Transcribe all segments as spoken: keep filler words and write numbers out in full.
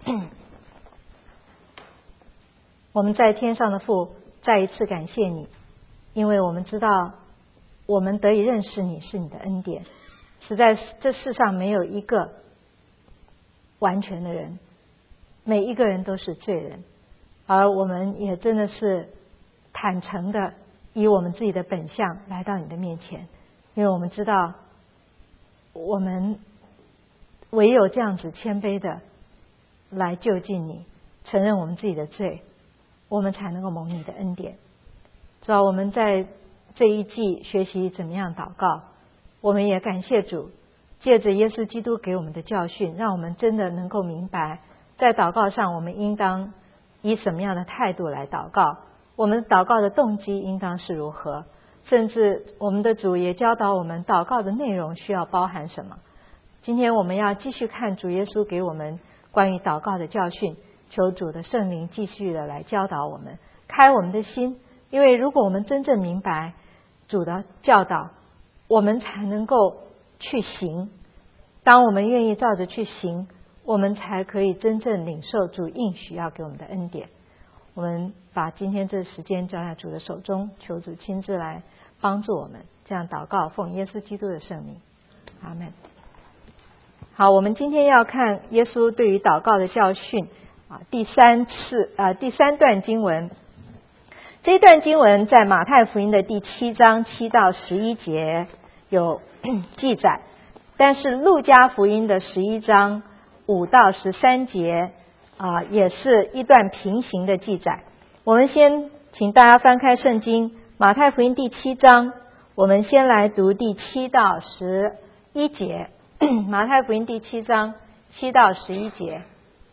我们在天上的父，再一次感谢你，因为我们知道我们得以认识你是你的恩典，实在这世上没有一个完全的人，每一个人都是罪人，而我们也真的是坦诚的以我们自己的本相来到你的面前，因为我们知道我们唯有这样子谦卑的来就近你，承认我们自己的罪，我们才能够蒙你的恩典。主要我们在这一季学习怎么样祷告，我们也感谢主，借着耶稣基督给我们的教训，让我们真的能够明白，在祷告上我们应当以什么样的态度来祷告，我们祷告的动机应当是如何，甚至我们的主也教导我们祷告的内容需要包含什么。今天我们要继续看主耶稣给我们关于祷告的教训，求主的圣灵继续的来教导我们，开我们的心，因为如果我们真正明白主的教导，我们才能够去行。当我们愿意照着去行，我们才可以真正领受主应许要给我们的恩典。我们把今天这时间交在主的手中，求主亲自来帮助我们，这样祷告奉耶稣基督的圣名，阿们。好，我们今天要看耶稣对于祷告的教训啊，第三次啊第三段经文。这一段经文在马太福音的第七章七到十一节有记载，但是路加福音的十一章五到十三节啊，也是一段平行的记载。我们先请大家翻开圣经，马太福音第七章，我们先来读第七到十一节。马太福音第七章七到十一节，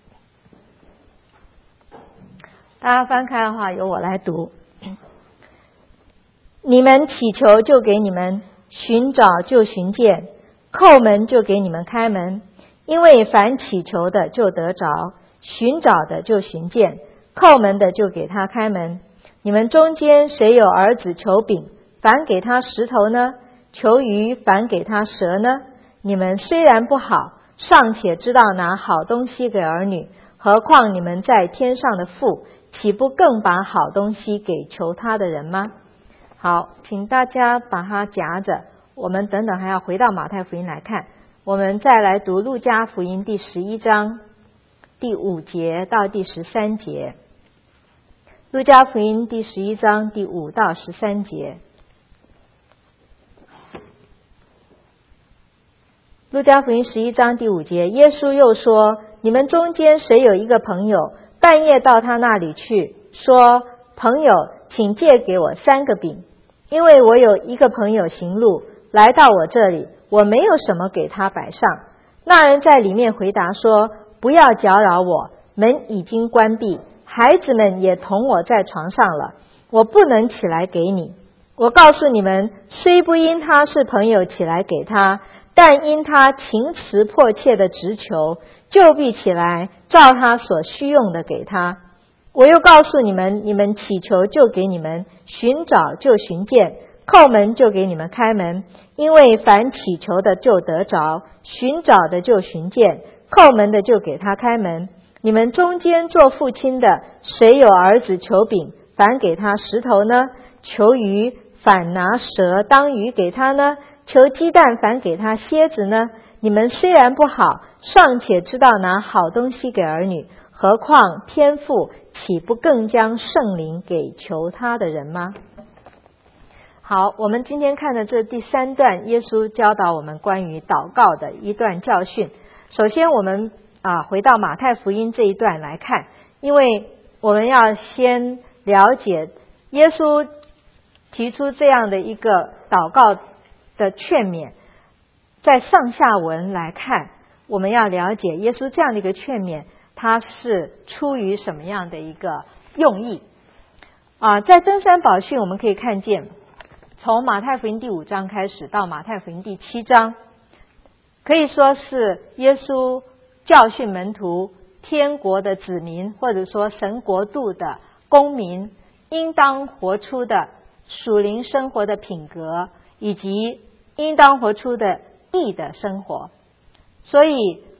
大家翻开的话由我来读。你们祈求就给你们，寻找就寻见，叩门就给你们开门。因为凡祈求的就得着，寻找的就寻见，叩门的就给他开门。你们中间谁有儿子求饼，反给他石头呢？求鱼，反给他蛇呢？你们虽然不好，尚且知道拿好东西给儿女，何况你们在天上的父，岂不更把好东西给求他的人吗？好，请大家把它夹着，我们等等还要回到马太福音来看。我们再来读路加福音第十一章第五节到第十三节。路加福音第十一章第五到十三节。路加福音十一章第五节，耶稣又说，你们中间谁有一个朋友，半夜到他那里去，说，朋友，请借给我三个饼，因为我有一个朋友行路来到我这里，我没有什么给他摆上。那人在里面回答说，不要搅扰我，门已经关闭，孩子们也同我在床上了，我不能起来给你。我告诉你们，虽不因他是朋友起来给他，但因他情辞迫切的直求，就必起来照他所需用的给他。我又告诉你们，你们祈求就给你们，寻找就寻见，叩门就给你们开门。因为凡祈求的就得着，寻找的就寻见，叩门的就给他开门。你们中间做父亲的，谁有儿子求饼，反给他石头呢？求鱼，反拿蛇当鱼给他呢？求鸡蛋，反给他蝎子呢？你们虽然不好，尚且知道拿好东西给儿女，何况天父岂不更将圣灵给求他的人吗？好，我们今天看的这第三段，耶稣教导我们关于祷告的一段教训。首先我们啊回到马太福音这一段来看，因为我们要先了解耶稣提出这样的一个祷告的劝勉，在上下文来看，我们要了解耶稣这样的一个劝勉，它是出于什么样的一个用意啊？在登山宝训我们可以看见，从马太福音第五章开始到马太福音第七章，可以说是耶稣教训门徒，天国的子民或者说神国度的公民应当活出的属灵生活的品格，以及应当活出的义的生活。所以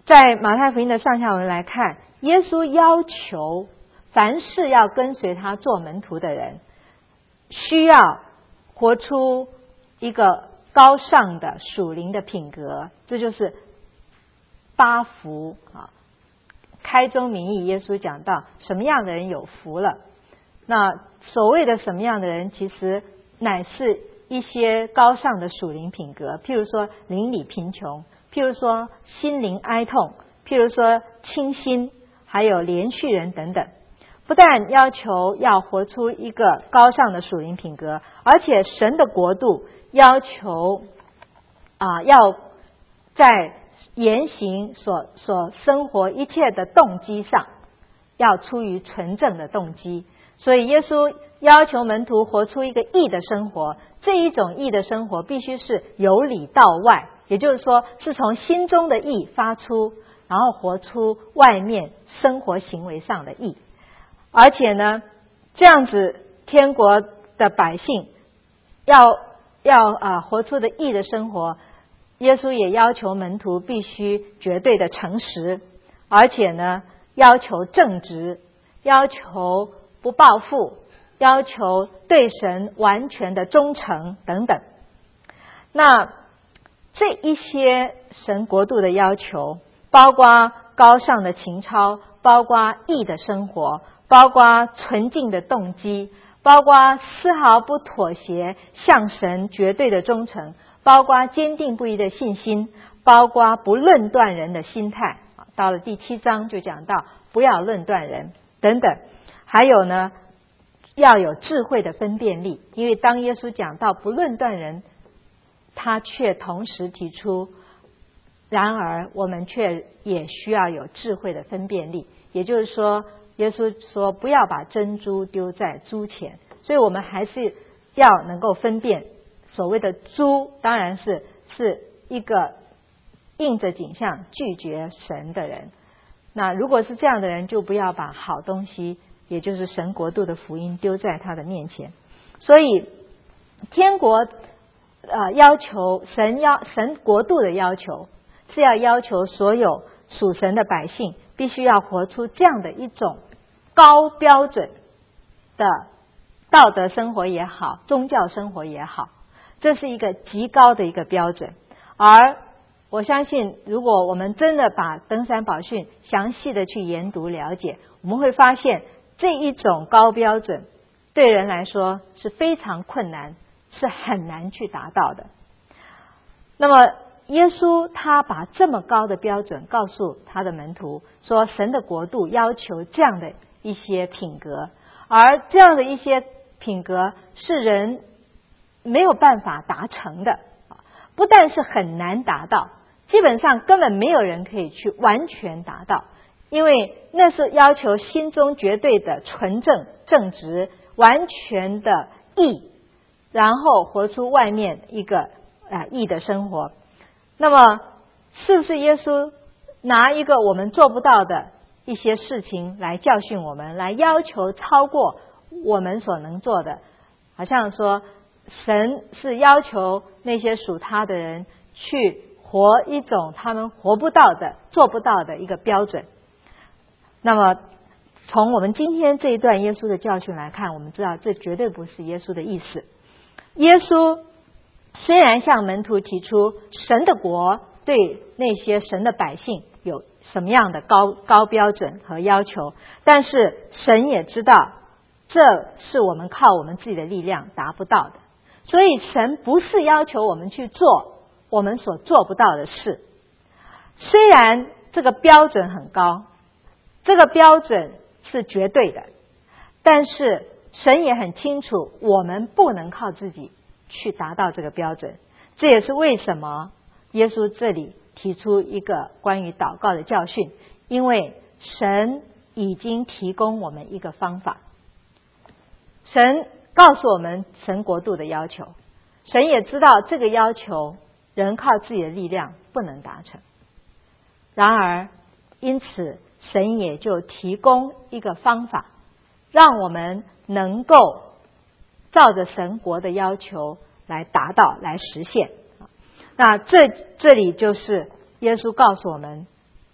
在马太福音的上下文来看，耶稣要求凡是要跟随他做门徒的人，需要活出一个高尚的属灵的品格，这就是八福啊。开宗明义，耶稣讲到什么样的人有福了。那所谓的什么样的人，其实乃是一些高尚的属灵品格，譬如说邻里贫穷，譬如说心灵哀痛，譬如说清心，还有连续人等等。不但要求要活出一个高尚的属灵品格，而且神的国度要求啊，要在言行所所生活一切的动机上，要出于纯正的动机。所以耶稣要求门徒活出一个义的生活，这一种义的生活必须是由里到外，也就是说是从心中的义发出，然后活出外面生活行为上的义。而且呢，这样子天国的百姓要要啊活出的义的生活，耶稣也要求门徒必须绝对的诚实，而且呢要求正直，要求不报复，要求对神完全的忠诚等等。那这一些神国度的要求，包括高尚的情操，包括义的生活，包括纯净的动机，包括丝毫不妥协向神绝对的忠诚，包括坚定不移的信心，包括不论断人的心态。到了第七章就讲到不要论断人等等。还有呢，要有智慧的分辨力，因为当耶稣讲到不论断人，他却同时提出，然而我们却也需要有智慧的分辨力。也就是说，耶稣说不要把珍珠丢在猪前，所以我们还是要能够分辨所谓的猪，当然是是一个应着景象拒绝神的人。那如果是这样的人，就不要把好东西，也就是神国度的福音丢在他的面前。所以天国呃要求神要神国度的要求是要要求所有属神的百姓必须要活出这样的一种高标准的道德生活也好，宗教生活也好，这是一个极高的一个标准。而我相信，如果我们真的把登山宝训详细的去研读了解，我们会发现这一种高标准对人来说是非常困难，是很难去达到的。那么耶稣他把这么高的标准告诉他的门徒，说神的国度要求这样的一些品格，而这样的一些品格是人没有办法达成的，不但是很难达到，基本上根本没有人可以去完全达到，因为那是要求心中绝对的纯正正直，完全的义，然后活出外面一个啊义的生活。那么是不是耶稣拿一个我们做不到的一些事情来教训我们，来要求超过我们所能做的？好像说神是要求那些属他的人去活一种他们活不到的做不到的一个标准。那么从我们今天这一段耶稣的教训来看，我们知道这绝对不是耶稣的意思。耶稣虽然向门徒提出神的国对那些神的百姓有什么样的高高标准和要求，但是神也知道这是我们靠我们自己的力量达不到的，所以神不是要求我们去做我们所做不到的事。虽然这个标准很高，这个标准是绝对的，但是神也很清楚我们不能靠自己去达到这个标准。这也是为什么耶稣这里提出一个关于祷告的教训，因为神已经提供我们一个方法，神告诉我们神国度的要求，神也知道这个要求人靠自己的力量不能达成，然而因此神也就提供一个方法，让我们能够照着神国的要求来达到来实现。那这这里就是耶稣告诉我们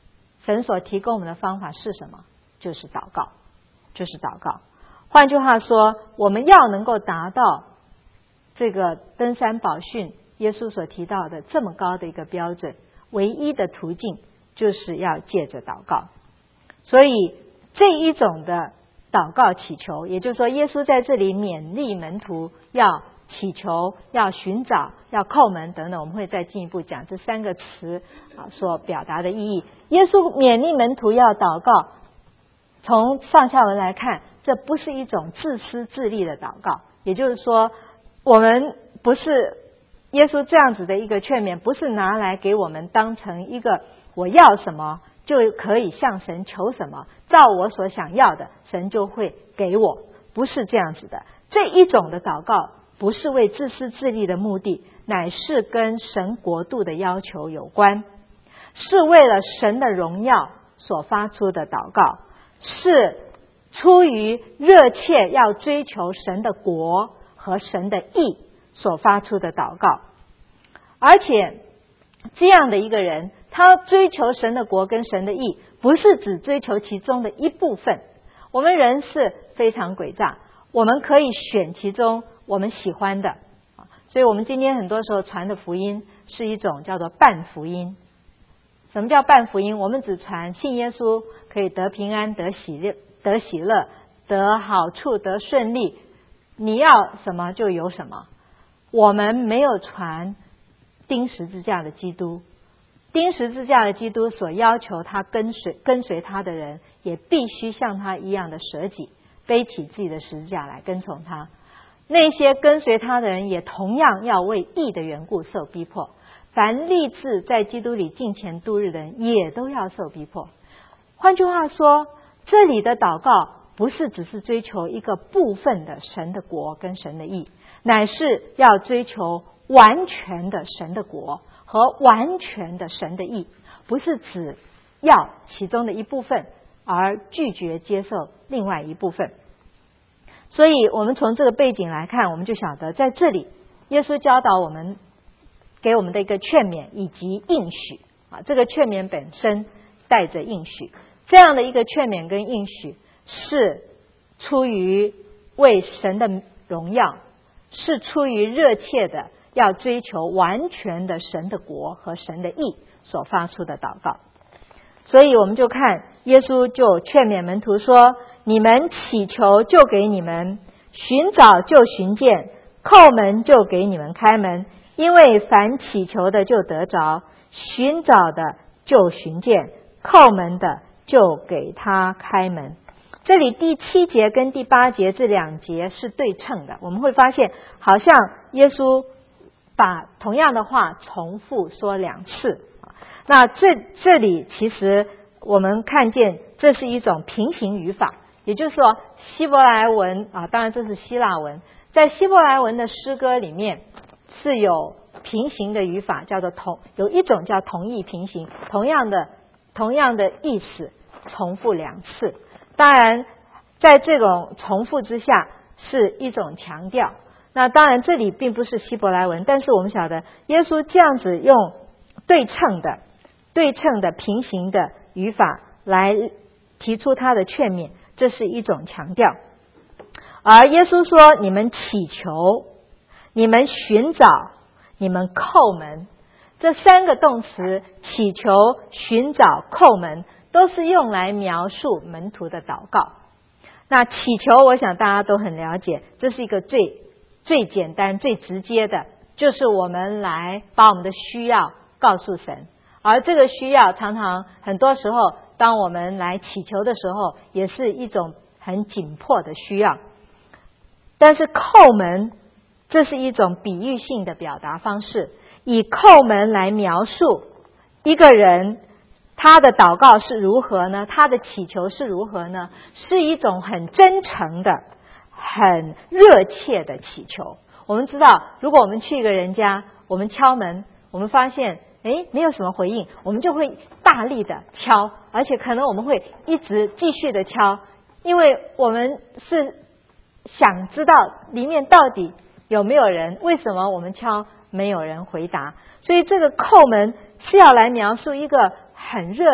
神所提供我们的方法是什么？就是祷告，就是祷告。换句话说，我们要能够达到这个登山宝训耶稣所提到的这么高的一个标准，唯一的途径就是要借着祷告。所以这一种的祷告祈求，也就是说耶稣在这里勉励门徒要祈求、要寻找、要叩门等等，我们会再进一步讲这三个词啊所表达的意义。耶稣勉励门徒要祷告，从上下文来看，这不是一种自私自利的祷告，也就是说我们不是耶稣这样子的一个劝勉，不是拿来给我们当成一个我要什么就可以向神求什么，照我所想要的神就会给我，不是这样子的。这一种的祷告不是为自私自利的目的，乃是跟神国度的要求有关，是为了神的荣耀所发出的祷告，是出于热切要追求神的国和神的义所发出的祷告。而且这样的一个人，他追求神的国跟神的义，不是只追求其中的一部分。我们人是非常诡诈，我们可以选其中我们喜欢的，所以我们今天很多时候传的福音是一种叫做半福音。什么叫半福音？我们只传信耶稣可以得平安、得喜乐、得喜乐、得好处、得顺利，你要什么就有什么。我们没有传钉十字架的基督，钉十字架的基督所要求他跟随跟随他的人，也必须像他一样的舍己，背起自己的十字架来跟从他。那些跟随他的人也同样要为义的缘故受逼迫，凡立志在基督里敬虔度日的人也都要受逼迫。换句话说，这里的祷告不是只是追求一个部分的神的国跟神的义，乃是要追求完全的神的国和完全的神的义，不是只要其中的一部分而拒绝接受另外一部分。所以我们从这个背景来看，我们就晓得在这里耶稣教导我们，给我们的一个劝勉以及应许啊，这个劝勉本身带着应许，这样的一个劝勉跟应许是出于为神的荣耀，是出于热切的要追求完全的神的国和神的义所发出的祷告。所以我们就看耶稣就劝勉门徒说，你们祈求就给你们，寻找就寻见，叩门就给你们开门，因为凡祈求的就得着，寻找的就寻见，叩门的就给他开门。这里第七节跟第八节这两节是对称的，我们会发现好像耶稣把同样的话重复说两次。那这这里其实我们看见这是一种平行语法，也就是说希伯来文啊，当然这是希腊文，在希伯来文的诗歌里面是有平行的语法，叫做同，有一种叫同义平行，同样的同样的意思重复两次。当然在这种重复之下是一种强调，那当然这里并不是希伯来文，但是我们晓得耶稣这样子用对称的对称的平行的语法来提出他的劝勉，这是一种强调。而耶稣说你们祈求，你们寻找，你们叩门，这三个动词祈求、寻找、叩门都是用来描述门徒的祷告。那祈求我想大家都很了解，这是一个最最简单最直接的，就是我们来把我们的需要告诉神，而这个需要常常很多时候当我们来祈求的时候也是一种很紧迫的需要。但是叩门这是一种比喻性的表达方式，以叩门来描述一个人他的祷告是如何呢？他的祈求是如何呢？是一种很真诚的很热切的祈求。我们知道如果我们去一个人家，我们敲门，我们发现诶没有什么回应，我们就会大力的敲，而且可能我们会一直继续的敲，因为我们是想知道里面到底有没有人，为什么我们敲没有人回答。所以这个叩门是要来描述一个很热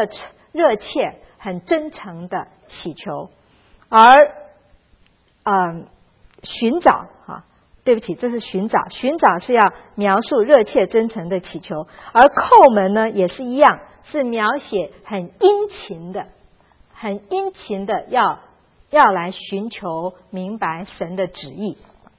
热切、很真诚的祈求。而嗯，寻找啊，对不起，这是寻找，寻找是要描述热切真诚的祈求，而叩门呢也是一样，是描写很殷勤的，很殷勤的要要来寻求明白神的旨意。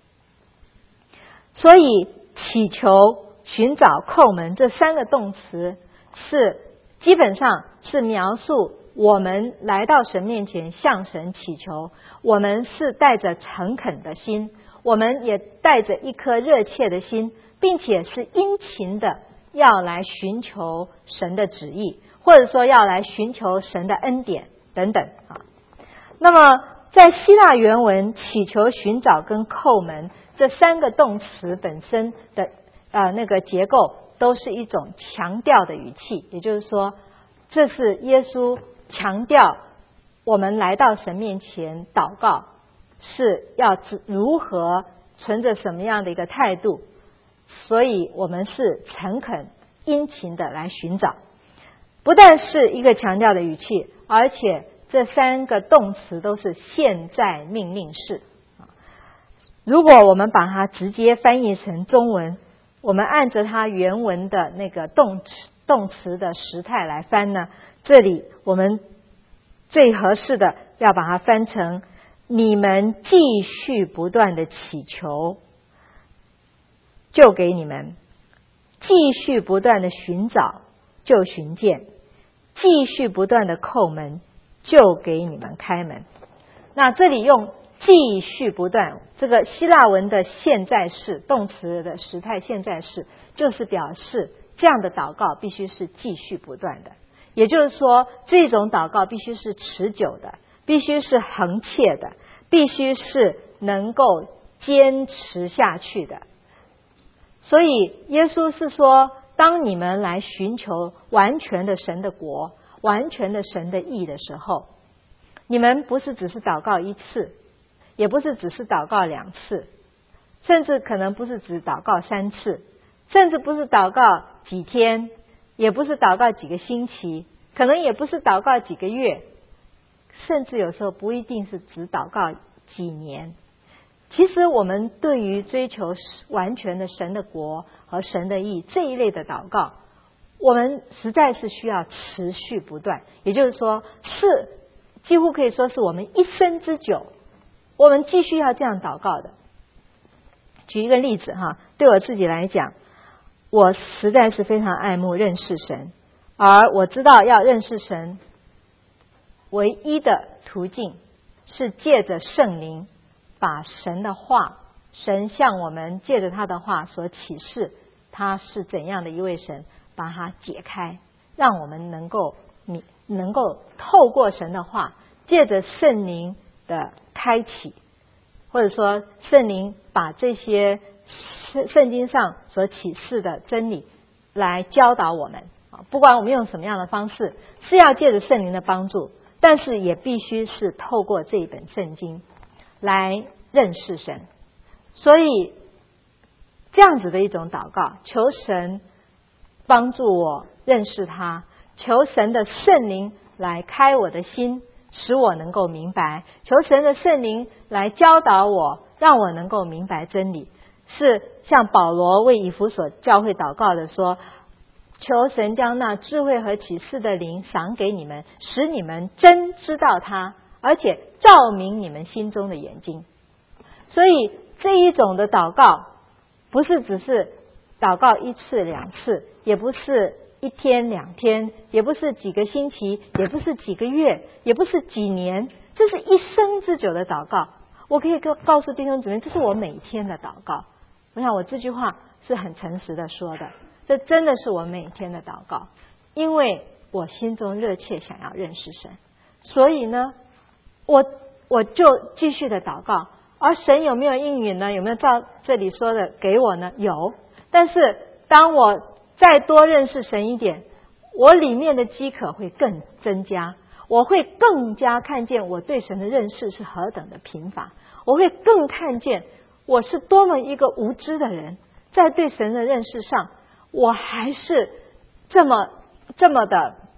所以祈求、寻找、叩门这三个动词是基本上是描述我们来到神面前向神祈求，我们是带着诚恳的心，我们也带着一颗热切的心，并且是殷勤的要来寻求神的旨意，或者说要来寻求神的恩典等等啊。那么在希腊原文，祈求、寻找跟叩门这三个动词本身的呃那个结构都是一种强调的语气，也就是说，这是耶稣强调我们来到神面前祷告是要如何存着什么样的一个态度，所以我们是诚恳殷勤的来寻找。不但是一个强调的语气，而且这三个动词都是现在命令式。如果我们把它直接翻译成中文，我们按着它原文的那个动词动词的时态来翻呢，这里我们最合适的要把它翻成你们继续不断的祈求，就给你们；继续不断的寻找，就寻见；继续不断的叩门，就给你们开门。那这里用继续不断，这个希腊文的现在式动词的时态现在式，就是表示这样的祷告必须是继续不断的，也就是说这种祷告必须是持久的，必须是恒切的，必须是能够坚持下去的。所以耶稣是说，当你们来寻求完全的神的国，完全的神的义的时候，你们不是只是祷告一次，也不是只是祷告两次，甚至可能不是只祷告三次，甚至不是祷告几天，也不是祷告几个星期，可能也不是祷告几个月，甚至有时候不一定是只祷告几年。其实我们对于追求完全的神的国和神的义这一类的祷告，我们实在是需要持续不断，也就是说是几乎可以说是我们一生之久，我们继续要这样祷告的。举一个例子哈，对我自己来讲，我实在是非常爱慕认识神，而我知道要认识神唯一的途径是借着圣灵，把神的话，神向我们借着他的话所启示他是怎样的一位神，把它解开，让我们能够能够透过神的话，借着圣灵的开启，或者说圣灵把这些圣经上所启示的真理来教导我们，不管我们用什么样的方式，是要借着圣灵的帮助，但是也必须是透过这一本圣经来认识神。所以这样子的一种祷告，求神帮助我认识他，求神的圣灵来开我的心，使我能够明白，求神的圣灵来教导我，让我能够明白真理。是像保罗为以弗所教会祷告的说，求神将那智慧和启示的灵赏给你们，使你们真知道他，而且照明你们心中的眼睛。所以这一种的祷告不是只是祷告一次两次，也不是一天两天，也不是几个星期，也不是几个月，也不是几年，这是一生之久的祷告。我可以告诉弟兄姊妹，这是我每天的祷告。我想我这句话是很诚实的说的，这真的是我每天的祷告，因为我心中热切想要认识神，所以呢我我就继续的祷告。而神有没有应允呢？有没有照这里说的给我呢？有。但是当我再多认识神一点，我里面的饥渴会更增加，我会更加看见我对神的认识是何等的贫乏，我会更看见我是多么一个无知的人，在对神的认识上我还是这么这么的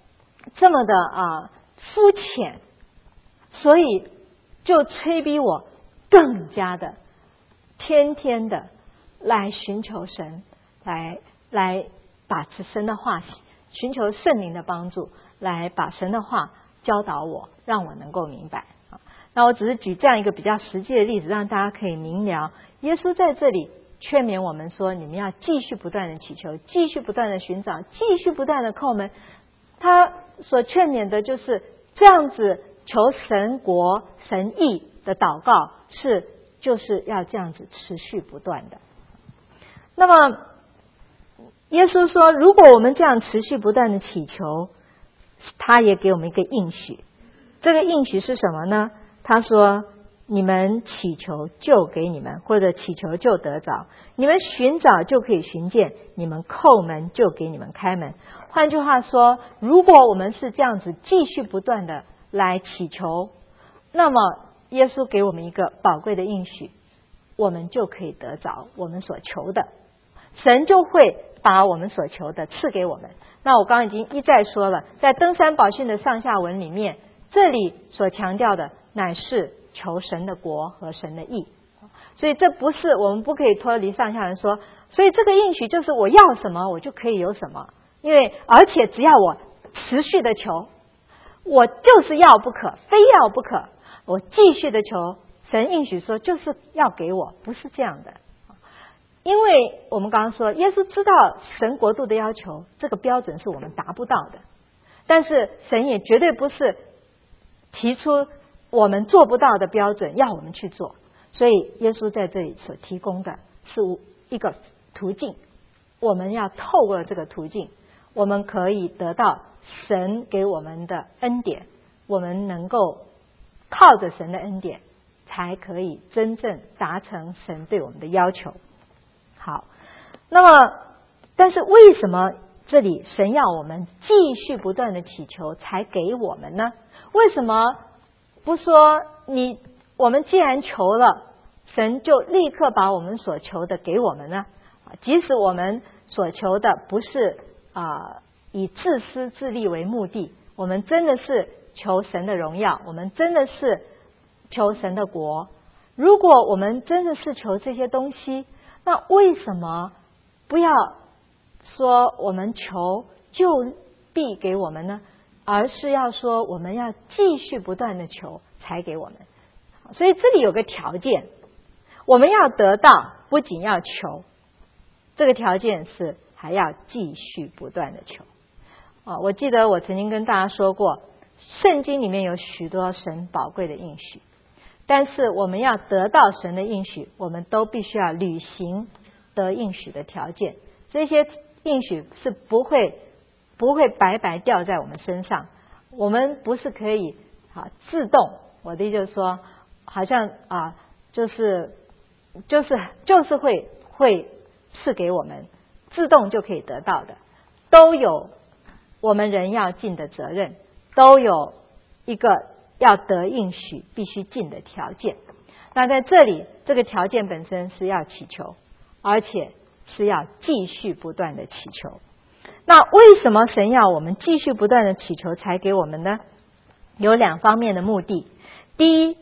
这么的啊肤浅，所以就催逼我更加的天天的来寻求神，来来把神的话，寻求圣灵的帮助，来把神的话教导我，让我能够明白。那我只是举这样一个比较实际的例子，让大家可以明了，耶稣在这里劝勉我们说，你们要继续不断的祈求，继续不断的寻找，继续不断的叩门。他所劝勉的就是这样子求神国神义的祷告，是就是要这样子持续不断的。那么耶稣说，如果我们这样持续不断的祈求，他也给我们一个应许。这个应许是什么呢？他说，你们祈求就给你们，或者祈求就得着，你们寻找就可以寻见，你们叩门就给你们开门。换句话说，如果我们是这样子继续不断的来祈求，那么耶稣给我们一个宝贵的应许，我们就可以得着我们所求的，神就会把我们所求的赐给我们。那我刚刚已经一再说了，在登山宝训的上下文里面，这里所强调的乃是求神的国和神的义。所以这不是，我们不可以脱离上下文说，所以这个应许就是我要什么我就可以有什么，因为而且只要我持续的求，我就是要不可，非要不可，我继续的求，神应许说就是要给我，不是这样的。因为我们刚刚说，耶稣知道神国度的要求，这个标准是我们达不到的，但是神也绝对不是提出我们做不到的标准要我们去做，所以耶稣在这里所提供的是一个途径，我们要透过这个途径，我们可以得到神给我们的恩典，我们能够靠着神的恩典才可以真正达成神对我们的要求。好，那么但是为什么这里神要我们继续不断的祈求才给我们呢？为什么不说你我们既然求了，神就立刻把我们所求的给我们呢？即使我们所求的不是啊、呃、以自私自利为目的，我们真的是求神的荣耀，我们真的是求神的国。如果我们真的是求这些东西，那为什么不要说我们求就必给我们呢？而是要说我们要继续不断的求才给我们。所以这里有个条件，我们要得到，不仅要求，这个条件是还要继续不断的求。啊，我记得我曾经跟大家说过，圣经里面有许多神宝贵的应许，但是我们要得到神的应许，我们都必须要履行得应许的条件。这些应许是不会不会白白掉在我们身上，我们不是可以啊自动，我的意思就是说，好像啊就是就是就是会会赐给我们，自动就可以得到的，都有我们人要尽的责任，都有一个要得应许必须尽的条件。那在这里，这个条件本身是要祈求，而且是要继续不断的祈求。那为什么神要我们继续不断的祈求才给我们呢？有两方面的目的。第一，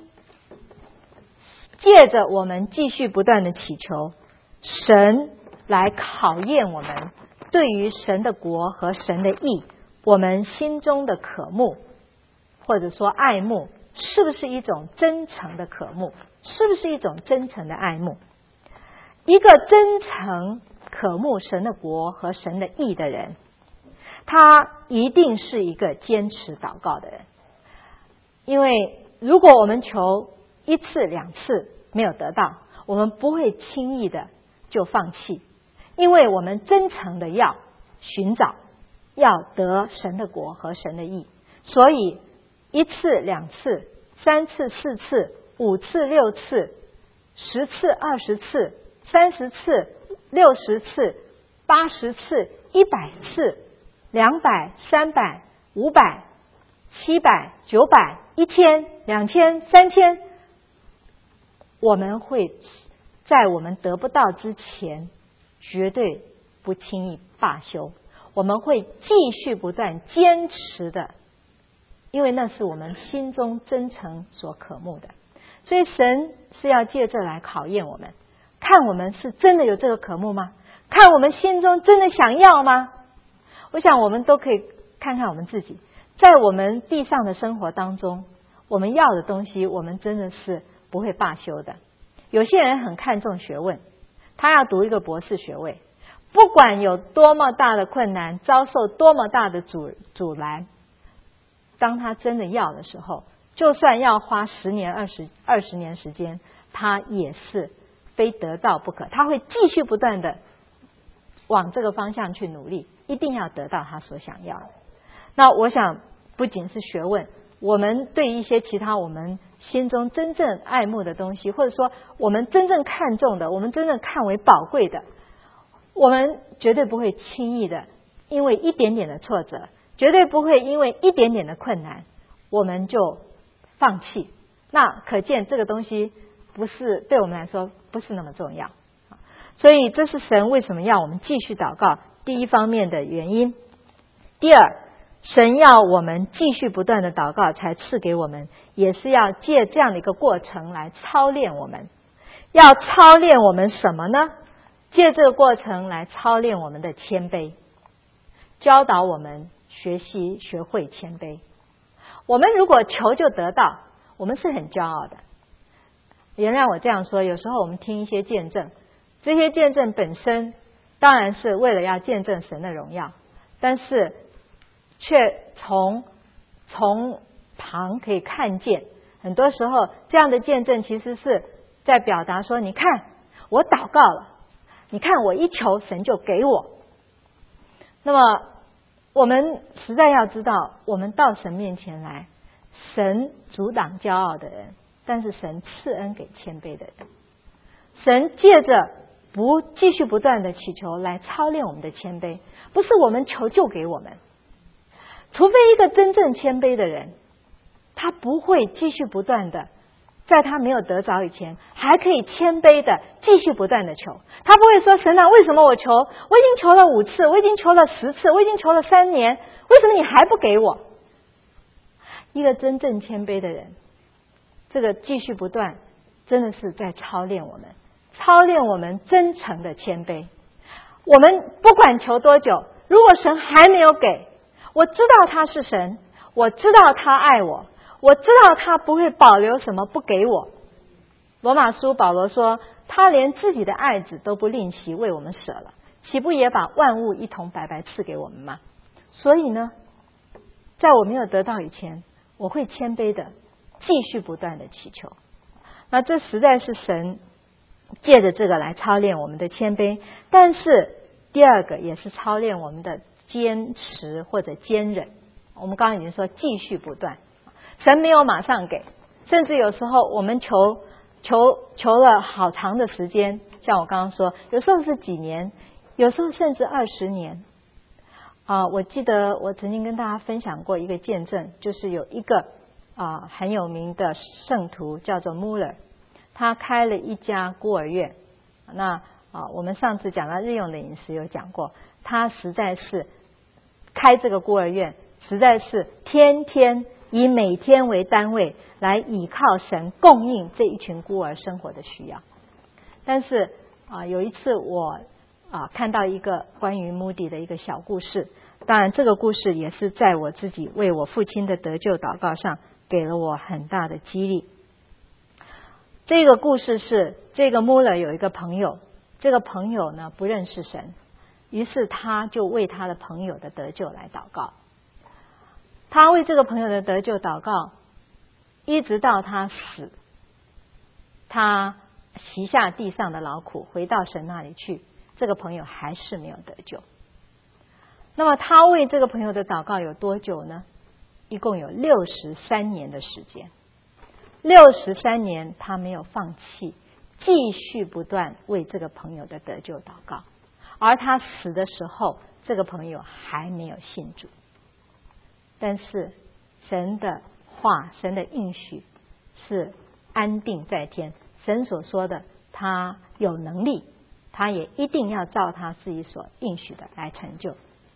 借着我们继续不断的祈求，神来考验我们对于神的国和神的义，我们心中的渴慕或者说爱慕，是不是一种真诚的渴慕，是不是一种真诚的爱慕。一个真诚渴慕神的国和神的义的人，他一定是一个坚持祷告的人。因为如果我们求一次两次没有得到，我们不会轻易的就放弃，因为我们真诚的要寻找，要得神的国和神的义。所以一次两次三次四次五次六次十次二十次三十次六十次八十次一百次两百三百五百七百九百一千两千三千，我们会在我们得不到之前绝对不轻易罢休， 我们会继续不断坚持的，因为那是我们心中真诚所渴慕的。所以神是要借这来考验我们，看我们是真的有这个渴慕吗？看我们心中真的想要吗？我想我们都可以看看我们自己，在我们地上的生活当中，我们要的东西我们真的是不会罢休的。有些人很看重学问，他要读一个博士学位，不管有多么大的困难，遭受多么大的阻阻拦，当他真的要的时候，就算要花十年、二十二十年时间，他也是非得到不可。他会继续不断的往这个方向去努力，一定要得到他所想要的。那我想，不仅是学问，我们对一些其他我们心中真正爱慕的东西，或者说我们真正看重的，我们真正看为宝贵的，我们绝对不会轻易的因为一点点的挫折，绝对不会因为一点点的困难，我们就放弃。那可见这个东西不是对我们来说不是那么重要。所以这是神为什么要我们继续祷告第一方面的原因。第二，神要我们继续不断的祷告才赐给我们，也是要借这样的一个过程来操练我们。要操练我们什么呢？借这个过程来操练我们的谦卑，教导我们学习学会谦卑。我们如果求就得到，我们是很骄傲的。原谅我这样说，有时候我们听一些见证，这些见证本身当然是为了要见证神的荣耀，但是却从从旁可以看见，很多时候这样的见证其实是在表达说，你看我祷告了，你看我一求神就给我。那么我们实在要知道，我们到神面前来，神阻挡骄傲的人，但是神赐恩给谦卑的人。神借着不继续不断的祈求来操练我们的谦卑，不是我们求就给我们。除非一个真正谦卑的人，他不会继续不断的在他没有得着以前还可以谦卑的继续不断的求。他不会说，神啊，为什么我求，我已经求了五次，我已经求了十次，我已经求了三年，为什么你还不给我？一个真正谦卑的人，这个继续不断真的是在操练我们，操练我们真诚的谦卑。我们不管求多久，如果神还没有给，我知道他是神，我知道他爱我，我知道他不会保留什么不给我。罗马书保罗说，他连自己的爱子都不吝惜为我们舍了，岂不也把万物一同白白赐给我们吗？所以呢，在我没有得到以前，我会谦卑的继续不断的祈求。那这实在是神借着这个来操练我们的谦卑。但是第二个也是操练我们的坚持或者坚忍。我们刚刚已经说继续不断，神没有马上给，甚至有时候我们求求求了好长的时间，像我刚刚说，有时候是几年，有时候甚至二十年啊。我记得我曾经跟大家分享过一个见证，就是有一个啊很有名的圣徒叫做 Muller， 他开了一家孤儿院。那啊，我们上次讲到日用的饮食有讲过，他实在是开这个孤儿院，实在是天天以每天为单位来倚靠神供应这一群孤儿生活的需要。但是啊，有一次我啊看到一个关于穆迪的一个小故事，当然这个故事也是在我自己为我父亲的得救祷告上给了我很大的激励。这个故事是这个穆勒有一个朋友，这个朋友呢不认识神，于是他就为他的朋友的得救来祷告。他为这个朋友的得救祷告，一直到他死，他息下地上的劳苦，回到神那里去，这个朋友还是没有得救。那么他为这个朋友的祷告有多久呢？一共有六十三年的时间。六十三年他没有放弃，继续不断为这个朋友的得救祷告。而他死的时候，这个朋友还没有信主。但是神的话，神的应许是安定在天，神所说的他有能力，他也一定要照他自己所应许的来成就。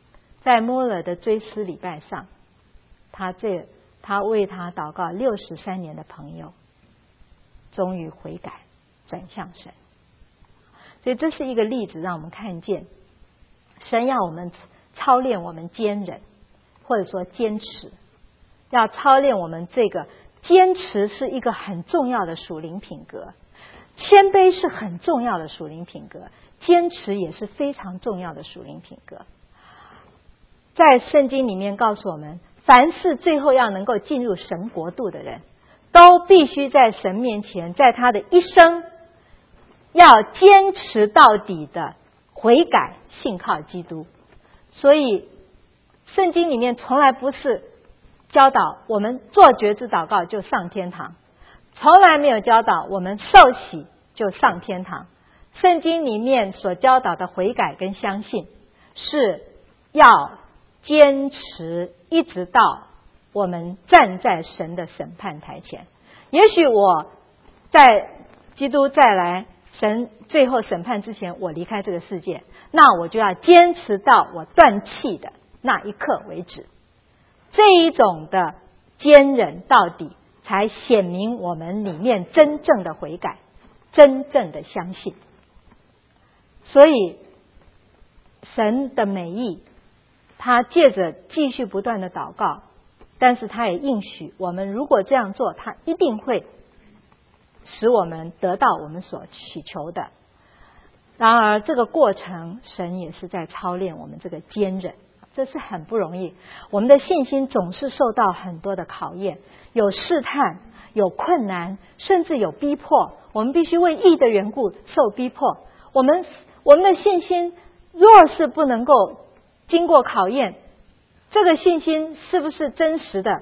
在摩勒的追思礼拜上，他这他为他祷告六十三年的朋友，终于悔改转向神。所以这是一个例子，让我们看见神要我们操练我们坚忍，或者说坚持，要操练我们这个坚持是一个很重要的属灵品格，谦卑是很重要的属灵品格，坚持也是非常重要的属灵品格。在圣经里面告诉我们，凡是最后要能够进入神国度的人，都必须在神面前，在他的一生要坚持到底的悔改信靠基督。所以圣经里面从来不是教导我们做觉知祷告就上天堂，从来没有教导我们受洗就上天堂。圣经里面所教导的悔改跟相信，是要坚持一直到我们站在神的审判台前。也许我在基督再来神最后审判之前，我离开这个世界，那我就要坚持到我断气的那一刻为止。这一种的坚忍到底，才显明我们里面真正的悔改，真正的相信。所以神的美意，他借着继续不断的祷告，但是他也应许我们，如果这样做，他一定会使我们得到我们所祈求的。然而这个过程，神也是在操练我们这个坚忍，这是很不容易。我们的信心总是受到很多的考验，有试探，有困难，甚至有逼迫。我们必须为义的缘故受逼迫。我们我们的信心若是不能够经过考验，这个信心是不是真实的，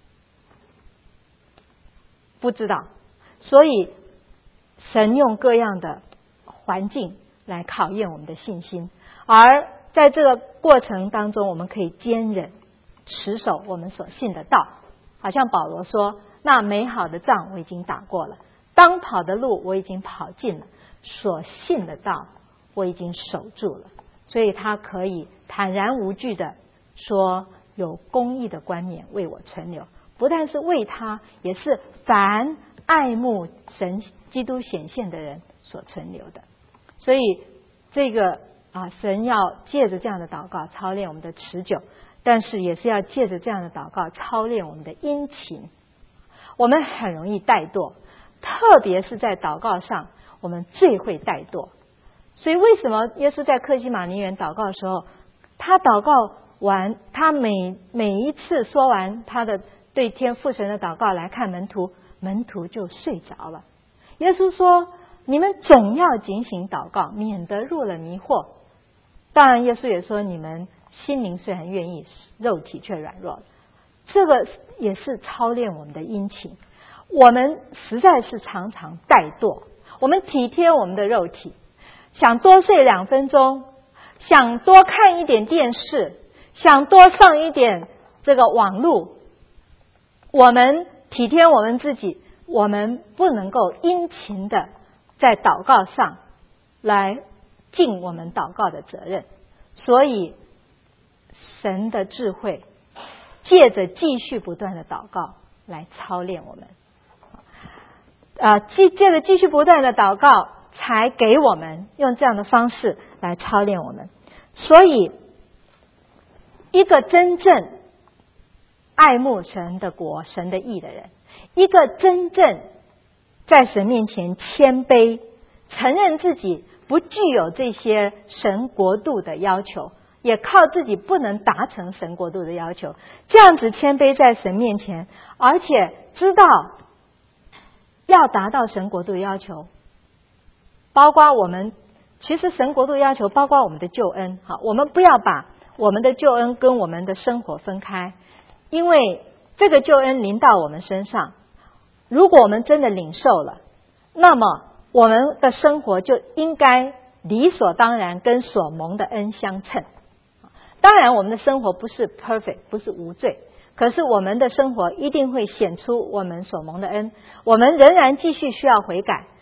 不知道。所以神用各样的环境来考验我们的信心，而在这个过程当中，我们可以坚忍持守我们所信的道。好像保罗说，那美好的仗我已经打过了，当跑的路我已经跑尽了，所信的道我已经守住了。所以他可以坦然无惧的说，有公义的冠冕为我存留，不但是为他，也是凡爱慕神基督显现的人所存留的。所以这个啊，神要借着这样的祷告操练我们的持久，但是也是要借着这样的祷告操练我们的殷勤。我们很容易怠惰，特别是在祷告上，我们最会怠惰。所以为什么耶稣在客西马尼园祷告的时候，他祷告完，他每每一次说完他的对天父神的祷告，来看门徒，门徒就睡着了。耶稣说，你们总要警醒祷告，免得入了迷惑。当然耶稣也说，你们心灵虽然愿意，肉体却软弱。这个也是操练我们的殷勤。我们实在是常常怠惰，我们体贴我们的肉体，想多睡两分钟，想多看一点电视，想多上一点这个网络，我们体贴我们自己，我们不能够殷勤的在祷告上来尽我们祷告的责任。所以神的智慧借着继续不断的祷告来操练我们，啊，借着继续不断的祷告，才给我们用这样的方式来操练我们。所以一个真正爱慕神的国、神的义的人，一个真正在神面前谦卑，承认自己不具有这些神国度的要求，也靠自己不能达成神国度的要求，这样子谦卑在神面前，而且知道要达到神国度的要求，包括我们，其实神国度要求包括我们的救恩。好，我们不要把我们的救恩跟我们的生活分开，因为这个救恩临到我们身上，如果我们真的领受了，那么我们的生活就应该理所当然跟所蒙的恩相称。当然我们的生活不是 perfect， 不是无罪，可是我们的生活一定会显出我们所蒙的恩，我们仍然继续需要悔改，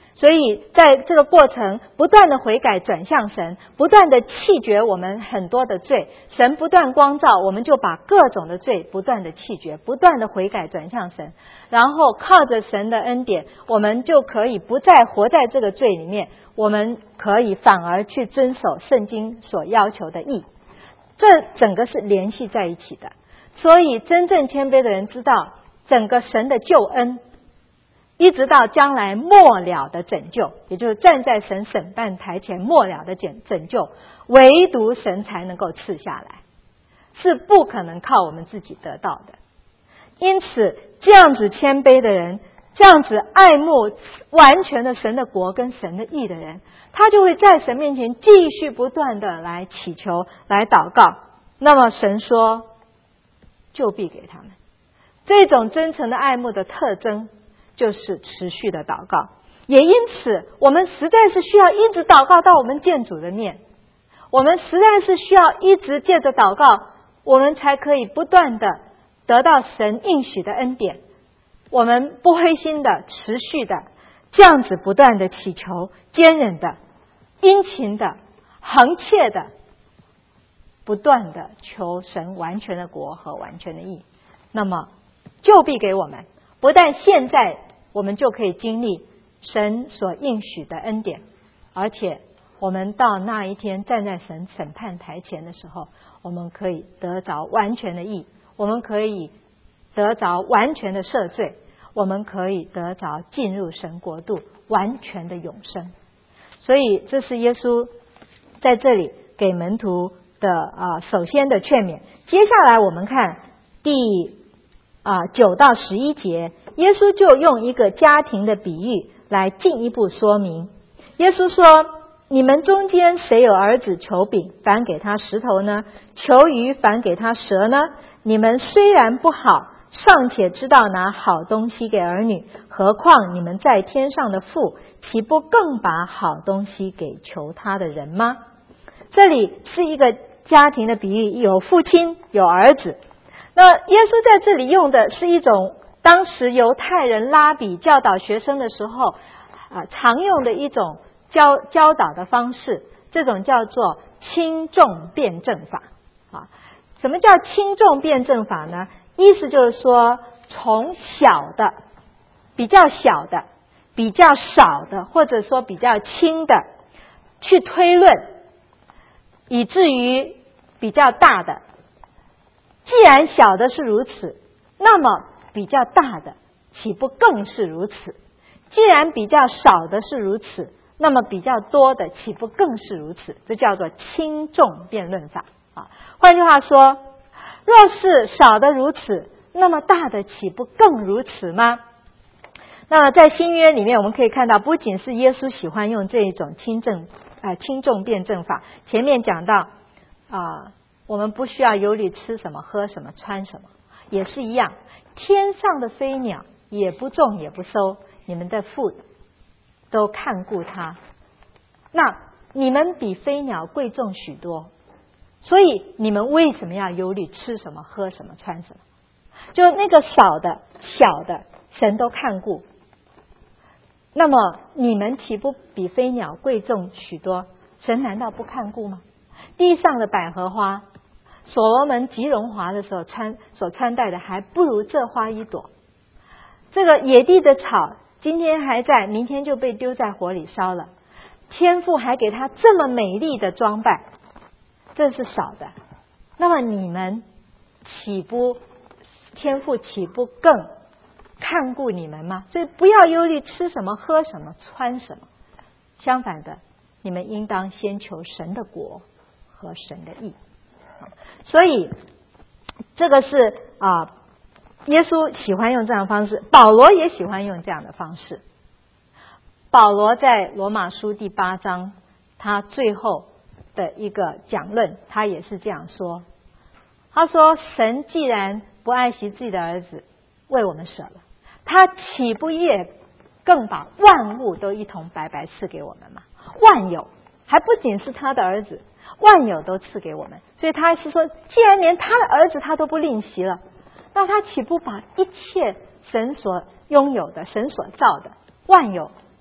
所以在这个过程不断的悔改转向神，不断的弃绝我们很多的罪，神不断光照，我们就把各种的罪不断的弃绝，不断的悔改转向神，然后靠着神的恩典，我们就可以不再活在这个罪里面，我们可以反而去遵守圣经所要求的义。这整个是联系在一起的。所以真正谦卑的人知道整个神的救恩一直到将来末了的拯救，也就是站在神审判台前末了的拯救，唯独神才能够赐下来，是不可能靠我们自己得到的。因此这样子谦卑的人，这样子爱慕完全的神的国跟神的义的人，他就会在神面前继续不断的来祈求来祷告，那么神说就必给他们。这种真诚的爱慕的特征就是持续的祷告，也因此我们实在是需要一直祷告到我们见主的面，我们实在是需要一直借着祷告，我们才可以不断的得到神应许的恩典。我们不灰心的持续的这样子不断的祈求，坚忍的殷勤的恒切的不断的求神完全的国和完全的义，那么就必给我们。不但现在我们就可以经历神所应许的恩典，而且我们到那一天站在神审判台前的时候，我们可以得着完全的义，我们可以得着完全的赦罪，我们可以得着进入神国度完全的永生。所以这是耶稣在这里给门徒的啊首先的劝勉。接下来我们看第啊九到十一节，耶稣就用一个家庭的比喻来进一步说明。耶稣说，你们中间谁有儿子求饼，反给他石头呢？求鱼，反给他蛇呢？你们虽然不好，尚且知道拿好东西给儿女，何况你们在天上的父，岂不更把好东西给求他的人吗？这里是一个家庭的比喻，有父亲有儿子。那耶稣在这里用的是一种当时犹太人拉比教导学生的时候啊常用的一种教教导的方式，这种叫做轻重辩证法啊。什么叫轻重辩证法呢？意思就是说，从小的比较小的比较少的或者说比较轻的去推论，以至于比较大的。既然小的是如此，那么比较大的岂不更是如此？既然比较少的是如此，那么比较多的岂不更是如此？这叫做轻重辩论法啊。换句话说，若是少的如此，那么大的岂不更如此吗？那么在新约里面我们可以看到，不仅是耶稣喜欢用这一种轻正呃轻重辩证法，前面讲到啊、呃我们不需要忧虑吃什么喝什么穿什么，也是一样，天上的飞鸟也不种也不收，你们的父都看顾它，那你们比飞鸟贵重许多，所以你们为什么要忧虑吃什么喝什么穿什么？就那个少的小的神都看顾，那么你们岂不比飞鸟贵重许多？神难道不看顾吗？地上的百合花，所罗门极荣华的时候穿所穿戴的还不如这花一朵。这个野地的草今天还在，明天就被丢在火里烧了，天父还给他这么美丽的装扮，这是少的。那么你们岂不天父岂不更看顾你们吗？所以不要忧虑吃什么喝什么穿什么，相反的，你们应当先求神的国和神的义。所以这个是啊，耶稣喜欢用这样的方式，保罗也喜欢用这样的方式。保罗在罗马书第八章他最后的一个讲论，他也是这样说，他说，神既然不爱惜自己的儿子为我们舍了，他岂不也更把万物都一同白白赐给我们吗？万有，还不仅是他的儿子，万有都赐给我们。所以他是说，既然连他的儿子他都不吝惜了，那他岂不把一切神所拥有的神所造的万有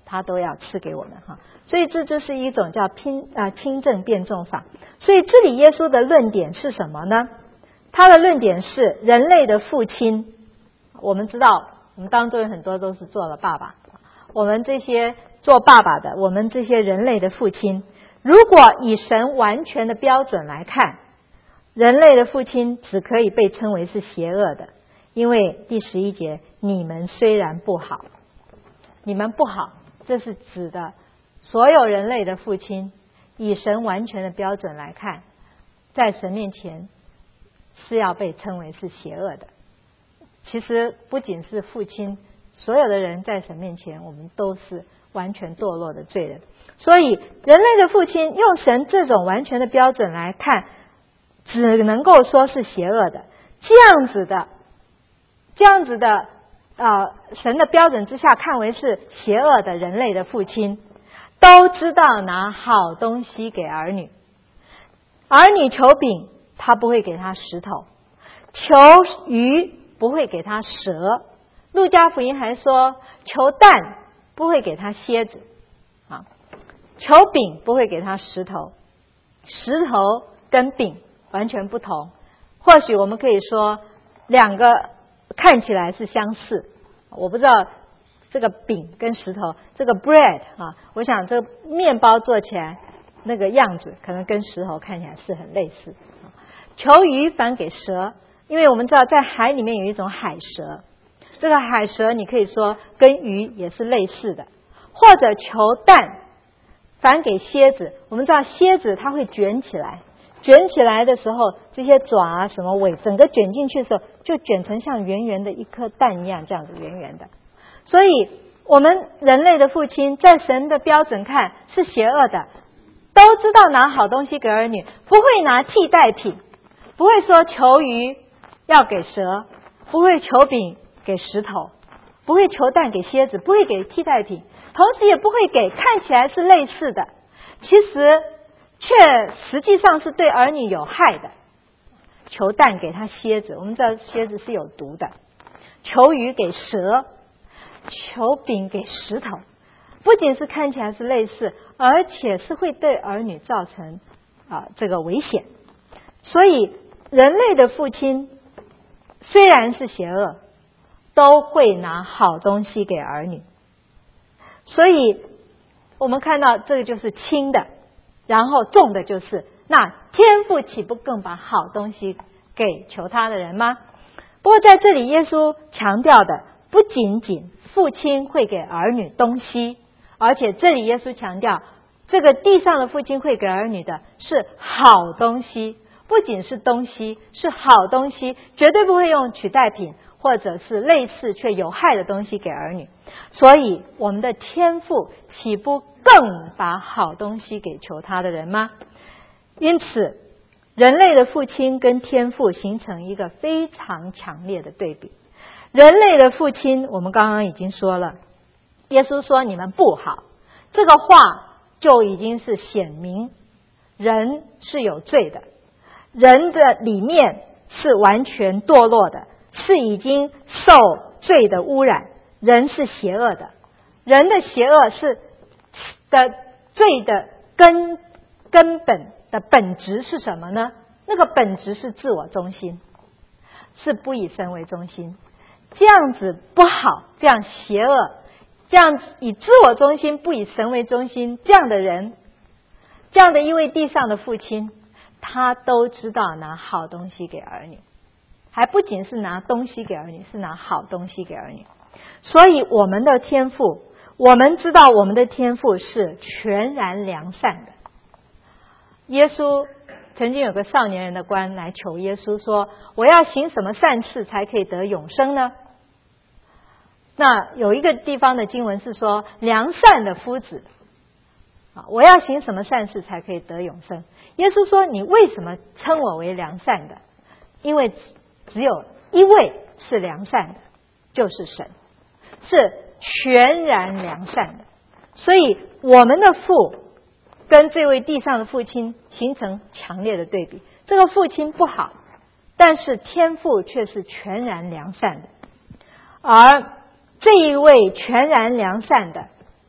他都要赐给我们哈。所以这就是一种叫拼啊轻正变重法。所以这里耶稣的论点是什么呢？他的论点是人类的父亲，我们知道我们当中有很多都是做了爸爸，我们这些做爸爸的，我们这些人类的父亲，如果以神完全的标准来看，人类的父亲只可以被称为是邪恶的，因为第十一节，你们虽然不好，你们不好，这是指的所有人类的父亲，以神完全的标准来看，在神面前是要被称为是邪恶的。其实不仅是父亲，所有的人在神面前，我们都是完全堕落的罪人。所以人类的父亲用神这种完全的标准来看，只能够说是邪恶的。这样子的这样子的呃，神的标准之下看为是邪恶的人类的父亲，都知道拿好东西给儿女。儿女求饼，他不会给他石头；求鱼，不会给他蛇。路加福音还说，求蛋不会给他蝎子啊，求饼不会给他石头。石头跟饼完全不同，或许我们可以说两个看起来是相似。我不知道这个饼跟石头，这个 bread 啊，我想这个面包做起来那个样子可能跟石头看起来是很类似。求鱼反给蛇，因为我们知道在海里面有一种海蛇，这个海蛇你可以说跟鱼也是类似的。或者求蛋反给蝎子，我们知道蝎子它会卷起来，卷起来的时候，这些爪啊什么尾整个卷进去的时候，就卷成像圆圆的一颗蛋一样，这样子圆圆的。所以我们人类的父亲在神的标准看是邪恶的，都知道拿好东西给儿女，不会拿替代品，不会说求鱼要给蛇，不会求饼给石头，不会求蛋给蝎子，不会给替代品，同时也不会给看起来是类似的，其实却实际上是对儿女有害的。求蛋给他蝎子，我们知道蝎子是有毒的；求鱼给蛇，求饼给石头，不仅是看起来是类似，而且是会对儿女造成啊、呃、这个危险。所以人类的父亲虽然是邪恶，都会拿好东西给儿女。所以我们看到这个就是轻的，然后重的就是那天父岂不更把好东西给求他的人吗？不过在这里耶稣强调的不仅仅父亲会给儿女东西，而且这里耶稣强调这个地上的父亲会给儿女的是好东西，不仅是东西，是好东西，绝对不会用取代品或者是类似却有害的东西给儿女。所以我们的天父岂不更把好东西给求他的人吗？因此人类的父亲跟天父形成一个非常强烈的对比。人类的父亲我们刚刚已经说了，耶稣说你们不好，这个话就已经是显明人是有罪的，人的里面是完全堕落的，是已经受罪的污染，人是邪恶的。人的邪恶是的罪的根根本的本质是什么呢？那个本质是自我中心，是不以神为中心。这样子不好，这样邪恶，这样以自我中心不以神为中心，这样的人，这样的一位地上的父亲，他都知道拿好东西给儿女，还不仅是拿东西给儿女，是拿好东西给儿女。所以我们的天父，我们知道我们的天父是全然良善的。耶稣曾经有个少年人的官来求耶稣说，我要行什么善事才可以得永生呢？那有一个地方的经文是说，良善的夫子，我要行什么善事才可以得永生？耶稣说，你为什么称我为良善的？因为只有一位是良善的，就是神，是全然良善的。所以我们的父跟这位地上的父亲形成强烈的对比。这个父亲不好，但是天父却是全然良善的。而这一位全然良善的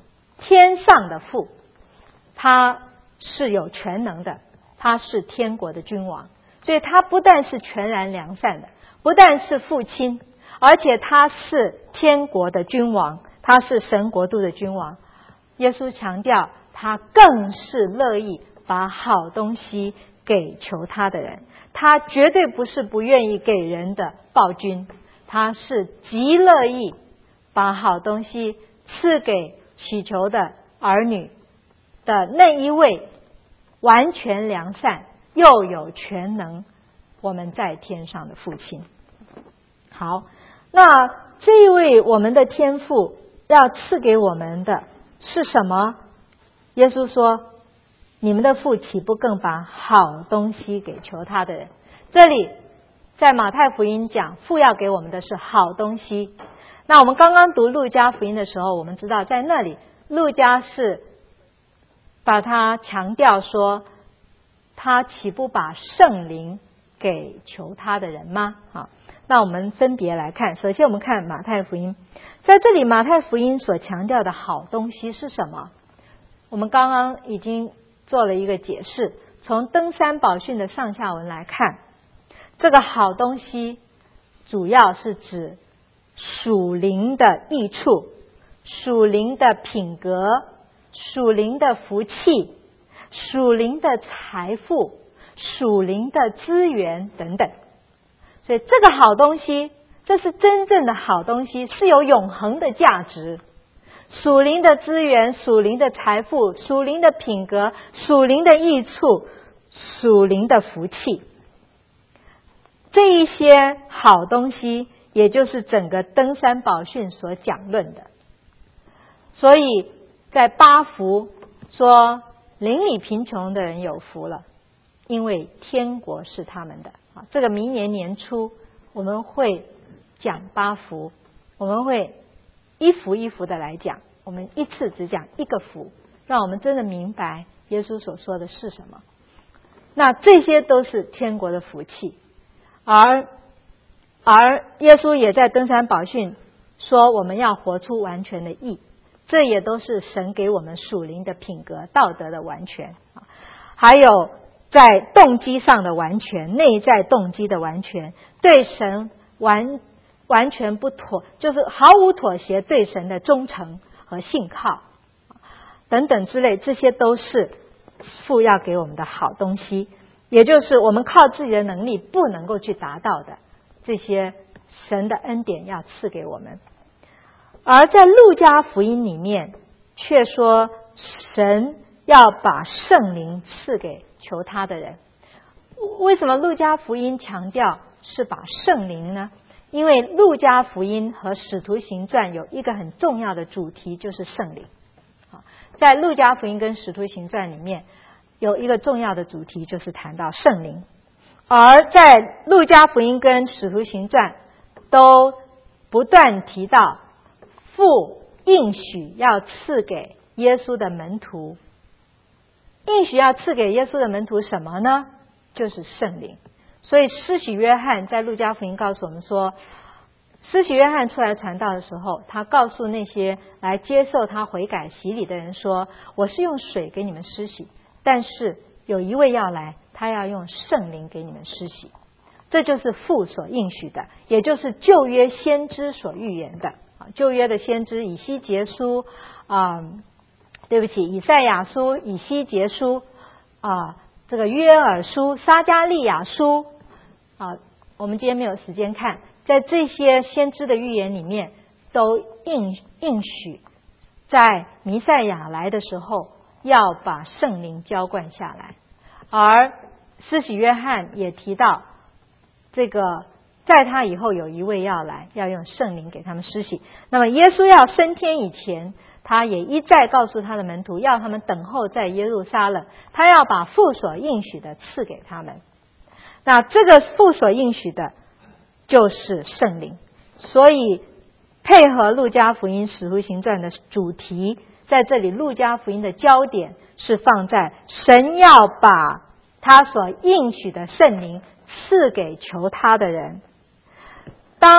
天上的父，他是有全能的，他是天国的君王，所以他不但是全然良善的，不但是父亲，而且他是天国的君王，他是神国度的君王。耶稣强调，他更是乐意把好东西给求他的人，他绝对不是不愿意给人的暴君，他是极乐意把好东西赐给祈求的儿女的那一位完全良善又有全能我们在天上的父亲。好，那这一位我们的天父要赐给我们的是什么？耶稣说，你们的父岂不更把好东西给求他的人？这里在马太福音讲，父要给我们的是好东西。那我们刚刚读路加福音的时候，我们知道在那里路加是把它强调说，他岂不把圣灵给求他的人吗？好，那我们分别来看。首先我们看马太福音，在这里马太福音所强调的好东西是什么？我们刚刚已经做了一个解释，从登山宝训的上下文来看，这个好东西主要是指属灵的益处、属灵的品格、属灵的福气、属灵的财富、属灵的资源等等。所以这个好东西，这是真正的好东西，是有永恒的价值。属灵的资源、属灵的财富、属灵的品格、属灵的益处、属灵的福气，这一些好东西也就是整个登山宝训所讲论的。所以在八福说，邻里贫穷的人有福了，因为天国是他们的。这个明年年初我们会讲八福，我们会一福一福的来讲，我们一次只讲一个福，让我们真的明白耶稣所说的是什么。那这些都是天国的福气，而而耶稣也在登山宝训说，我们要活出完全的义，这也都是神给我们属灵的品格、道德的完全，还有在动机上的完全，内在动机的完全，对神完完全不妥，就是毫无妥协，对神的忠诚和信靠等等之类，这些都是父要给我们的好东西，也就是我们靠自己的能力不能够去达到的，这些神的恩典要赐给我们。而在路加福音里面却说，神要把圣灵赐给求他的人。为什么路加福音强调是把圣灵呢？因为路加福音和使徒行传有一个很重要的主题，就是圣灵。在路加福音跟使徒行传里面有一个重要的主题，就是谈到圣灵。而在路加福音跟使徒行传都不断提到父应许要赐给耶稣的门徒，应许要赐给耶稣的门徒什么呢？就是圣灵。所以施洗约翰在路加福音告诉我们说，施洗约翰出来传道的时候，他告诉那些来接受他悔改洗礼的人说，我是用水给你们施洗，但是有一位要来，他要用圣灵给你们施洗。这就是父所应许的，也就是旧约先知所预言的。旧约的先知以西结书啊、呃，对不起，以赛亚书、以西结书啊、呃，这个约珥书、撒迦利亚书啊、呃，我们今天没有时间看，在这些先知的预言里面，都应应许在弥赛亚来的时候要把圣灵浇灌下来。而施洗约翰也提到，这个在他以后有一位要来，要用圣灵给他们施洗。那么耶稣要升天以前，他也一再告诉他的门徒，要他们等候在耶路撒冷，他要把父所应许的赐给他们。那这个父所应许的就是圣灵，所以配合路加福音使徒行传的主题，在这里路加福音的焦点是放在神要把他所应许的圣灵赐给求他的人。当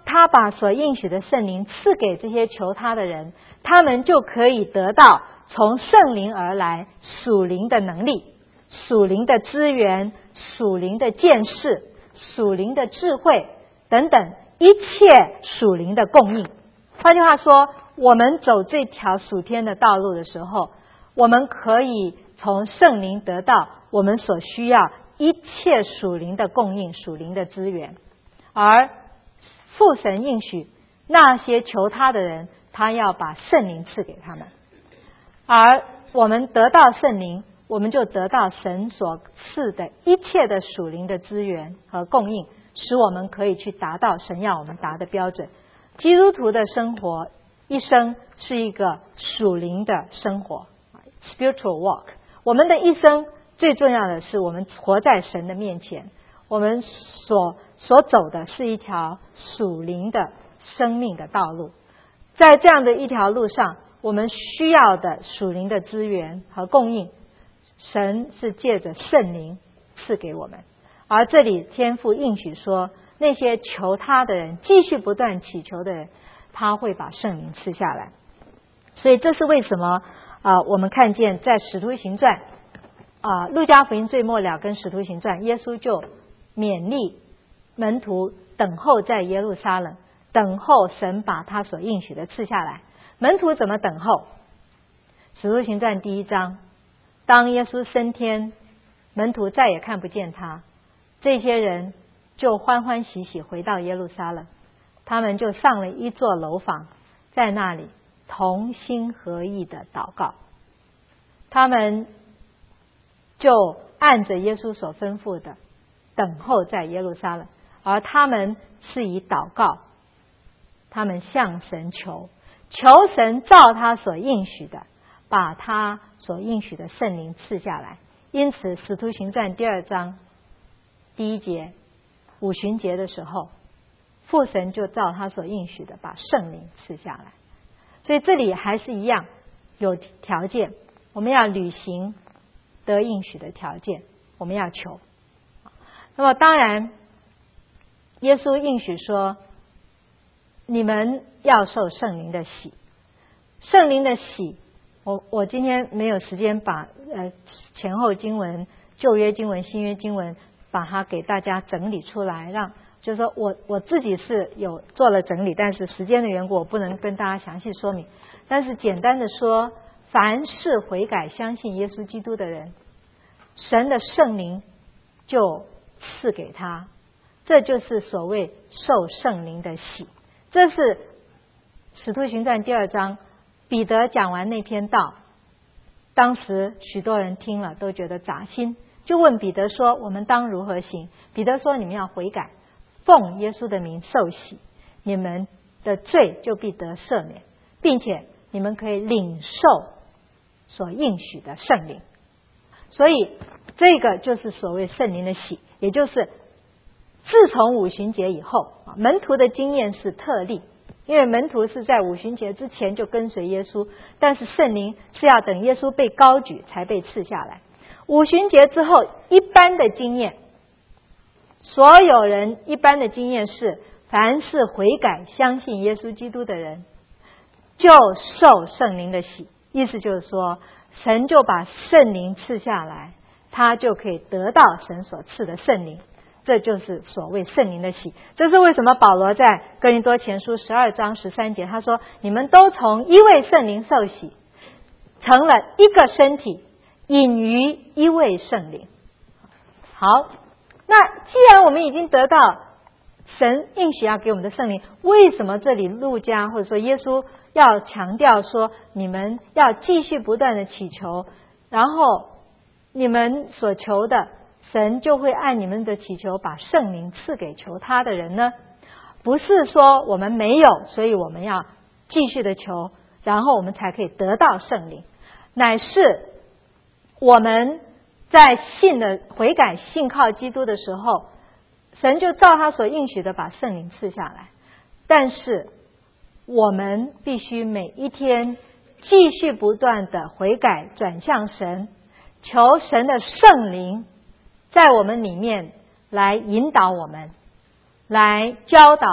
他把所应许的圣灵赐给这些求他的人，他们就可以得到从圣灵而来属灵的能力、属灵的资源、属灵的见识、属灵的智慧等等一切属灵的供应。换句话说，我们走这条属天的道路的时候，我们可以从圣灵得到我们所需要一切属灵的供应、属灵的资源。而父神应许那些求他的人，他要把圣灵赐给他们。而我们得到圣灵，我们就得到神所赐的一切的属灵的资源和供应，使我们可以去达到神要我们达的标准。基督徒的生活一生是一个属灵的生活 spiritual walk。 我们的一生最重要的是我们活在神的面前，我们所所走的是一条属灵的生命的道路。在这样的一条路上，我们需要的属灵的资源和供应，神是借着圣灵赐给我们。而这里天父应许说，那些求他的人，继续不断祈求的人，他会把圣灵赐下来。所以这是为什么啊、呃？我们看见在使徒行传啊，路加福音最末了跟使徒行传，耶稣就勉励门徒等候在耶路撒冷，等候神把他所应许的赐下来。门徒怎么等候？使徒行传第一章，当耶稣升天，门徒再也看不见他，这些人就欢欢喜喜回到耶路撒冷，他们就上了一座楼房，在那里同心合意的祷告。他们就按着耶稣所吩咐的等候在耶路撒冷，而他们是以祷告，他们向神求，求神照他所应许的，把他所应许的圣灵赐下来。因此使徒行传第二章第一节，五旬节的时候，父神就照他所应许的把圣灵赐下来。所以这里还是一样有条件，我们要履行得应许的条件，我们要求。那么当然耶稣应许说，你们要受圣灵的洗。圣灵的洗，我我今天没有时间把呃前后经文、旧约经文、新约经文把它给大家整理出来，让就是说我我自己是有做了整理，但是时间的缘故我不能跟大家详细说明。但是简单的说，凡是悔改相信耶稣基督的人，神的圣灵就赐给他，这就是所谓受圣灵的洗。这是使徒行传第二章彼得讲完那篇道，当时许多人听了都觉得扎心，就问彼得说，我们当如何行？彼得说，你们要悔改，奉耶稣的名受洗，你们的罪就必得赦免，并且你们可以领受所应许的圣灵。所以这个就是所谓圣灵的洗，也就是自从五旬节以后，门徒的经验是特例，因为门徒是在五旬节之前就跟随耶稣，但是圣灵是要等耶稣被高举才被赐下来。五旬节之后，一般的经验，所有人一般的经验是，凡是悔改相信耶稣基督的人，就受圣灵的洗。意思就是说，神就把圣灵赐下来，他就可以得到神所赐的圣灵。这就是所谓圣灵的洗。这是为什么保罗在哥林多前书十二章十三节他说，你们都从一位圣灵受洗，成了一个身体，隐于一位圣灵。好，那既然我们已经得到神应许要给我们的圣灵，为什么这里路加或者说耶稣要强调说，你们要继续不断的祈求，然后你们所求的神就会按你们的祈求把圣灵赐给求他的人呢？不是说我们没有，所以我们要继续的求，然后我们才可以得到圣灵，乃是我们在信的悔改信靠基督的时候，神就照他所应许的把圣灵赐下来。但是我们必须每一天继续不断的悔改转向神，求神的圣灵在我们里面来引导我们，来教导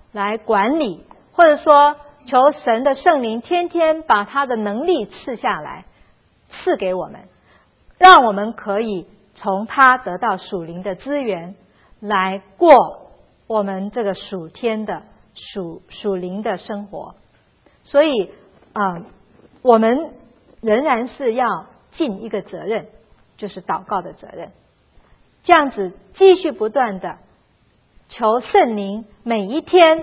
来管理，或者说求神的圣灵天天把他的能力赐下来，赐给我们，让我们可以从他得到属灵的资源，来过我们这个属天的属属灵的生活。所以啊、呃，我们仍然是要尽一个责任，就是祷告的责任，这样子继续不断的求圣灵每一天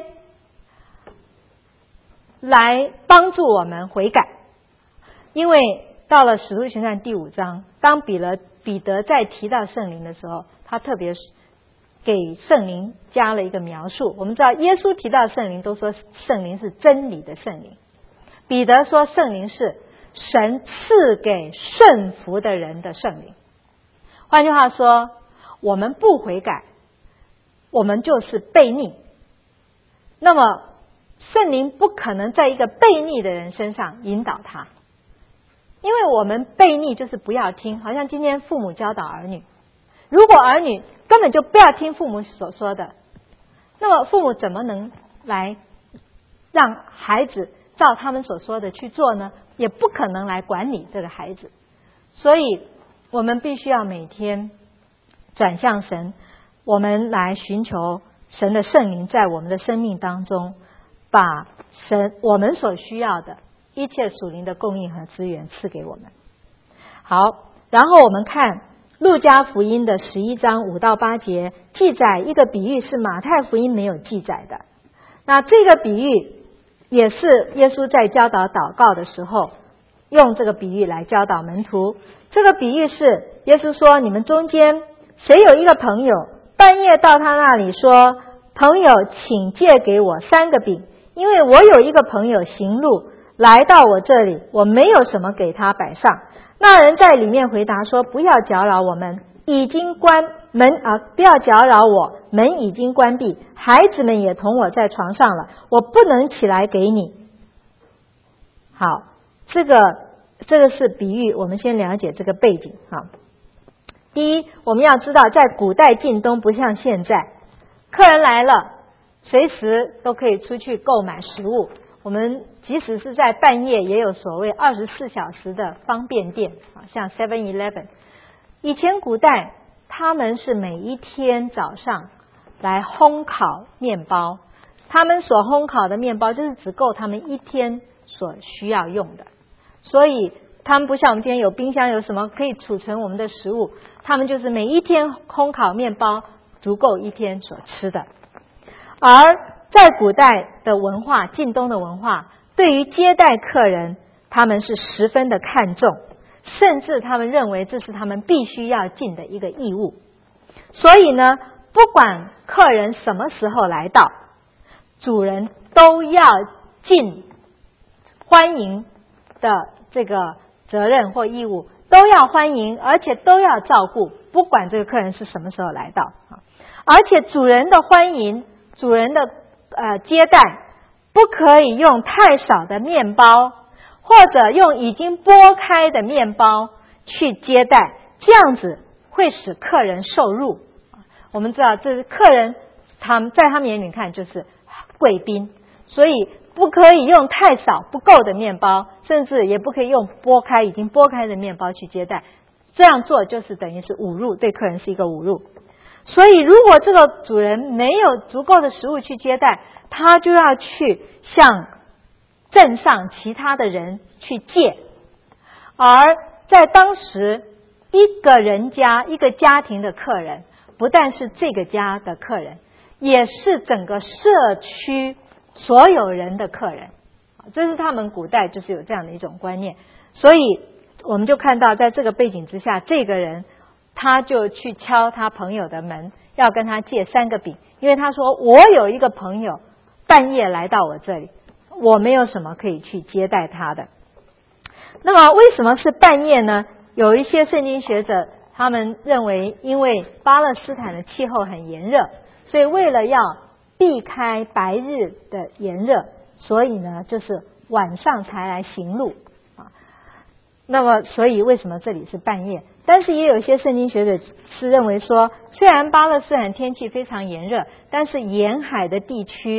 来帮助我们悔改。因为到了使徒行传第五章，当彼得彼得在提到圣灵的时候，他特别给圣灵加了一个描述。我们知道耶稣提到圣灵都说圣灵是真理的圣灵，彼得说圣灵是神赐给顺服的人的圣灵。换句话说，我们不悔改，我们就是悖逆。那么圣灵不可能在一个悖逆的人身上引导他，因为我们悖逆就是不要听。好像今天父母教导儿女，如果儿女根本就不要听父母所说的，那么父母怎么能来让孩子照他们所说的去做呢？也不可能来管理这个孩子。所以我们必须要每天转向神，我们来寻求神的圣灵在我们的生命当中，把神我们所需要的一切属灵的供应和资源赐给我们。好，然后我们看路加福音的十一章五到八节，记载一个比喻是马太福音没有记载的。那这个比喻也是耶稣在教导祷告的时候用这个比喻来教导门徒。这个比喻是耶稣说，你们中间谁有一个朋友半夜到他那里说，朋友请借给我三个饼，因为我有一个朋友行路来到我这里，我没有什么给他摆上。那人在里面回答说，不要搅扰我们，已经关门啊，不要搅扰我，门已经关闭，孩子们也同我在床上了，我不能起来给你。好，这个这个是比喻，我们先了解这个背景啊。第一，我们要知道在古代近东不像现在，客人来了随时都可以出去购买食物，我们即使是在半夜也有所谓二十四小时的方便店，像 seven eleven。 以前古代他们是每一天早上来烘烤面包，他们所烘烤的面包就是只够他们一天所需要用的，所以他们不像我们今天有冰箱有什么可以储存我们的食物，他们就是每一天烘烤面包足够一天所吃的。而在古代的文化，近东的文化，对于接待客人他们是十分的看重，甚至他们认为这是他们必须要尽的一个义务。所以呢，不管客人什么时候来到，主人都要尽欢迎的这个责任或义务，都要欢迎，而且都要照顾，不管这个客人是什么时候来到。而且主人的欢迎，主人的呃接待，不可以用太少的面包，或者用已经剥开的面包去接待，这样子会使客人受辱。我们知道这是客人，他们在他们眼里看就是贵宾，所以不可以用太少不够的面包，甚至也不可以用剥开已经剥开的面包去接待，这样做就是等于是侮辱，对客人是一个侮辱。所以如果这个主人没有足够的食物去接待，他就要去向镇上其他的人去借。而在当时，一个人家一个家庭的客人，不但是这个家的客人，也是整个社区所有人的客人，这是他们古代就是有这样的一种观念。所以我们就看到在这个背景之下，这个人他就去敲他朋友的门，要跟他借三个饼，因为他说我有一个朋友半夜来到我这里，我没有什么可以去接待他的。那么为什么是半夜呢？有一些圣经学者他们认为，因为巴勒斯坦的气候很炎热，所以为了要避开白日的炎热，所以呢就是晚上才来行路啊。那么所以为什么这里是半夜？但是也有一些圣经学者是认为说，虽然巴勒斯坦天气非常炎热，但是沿海的地区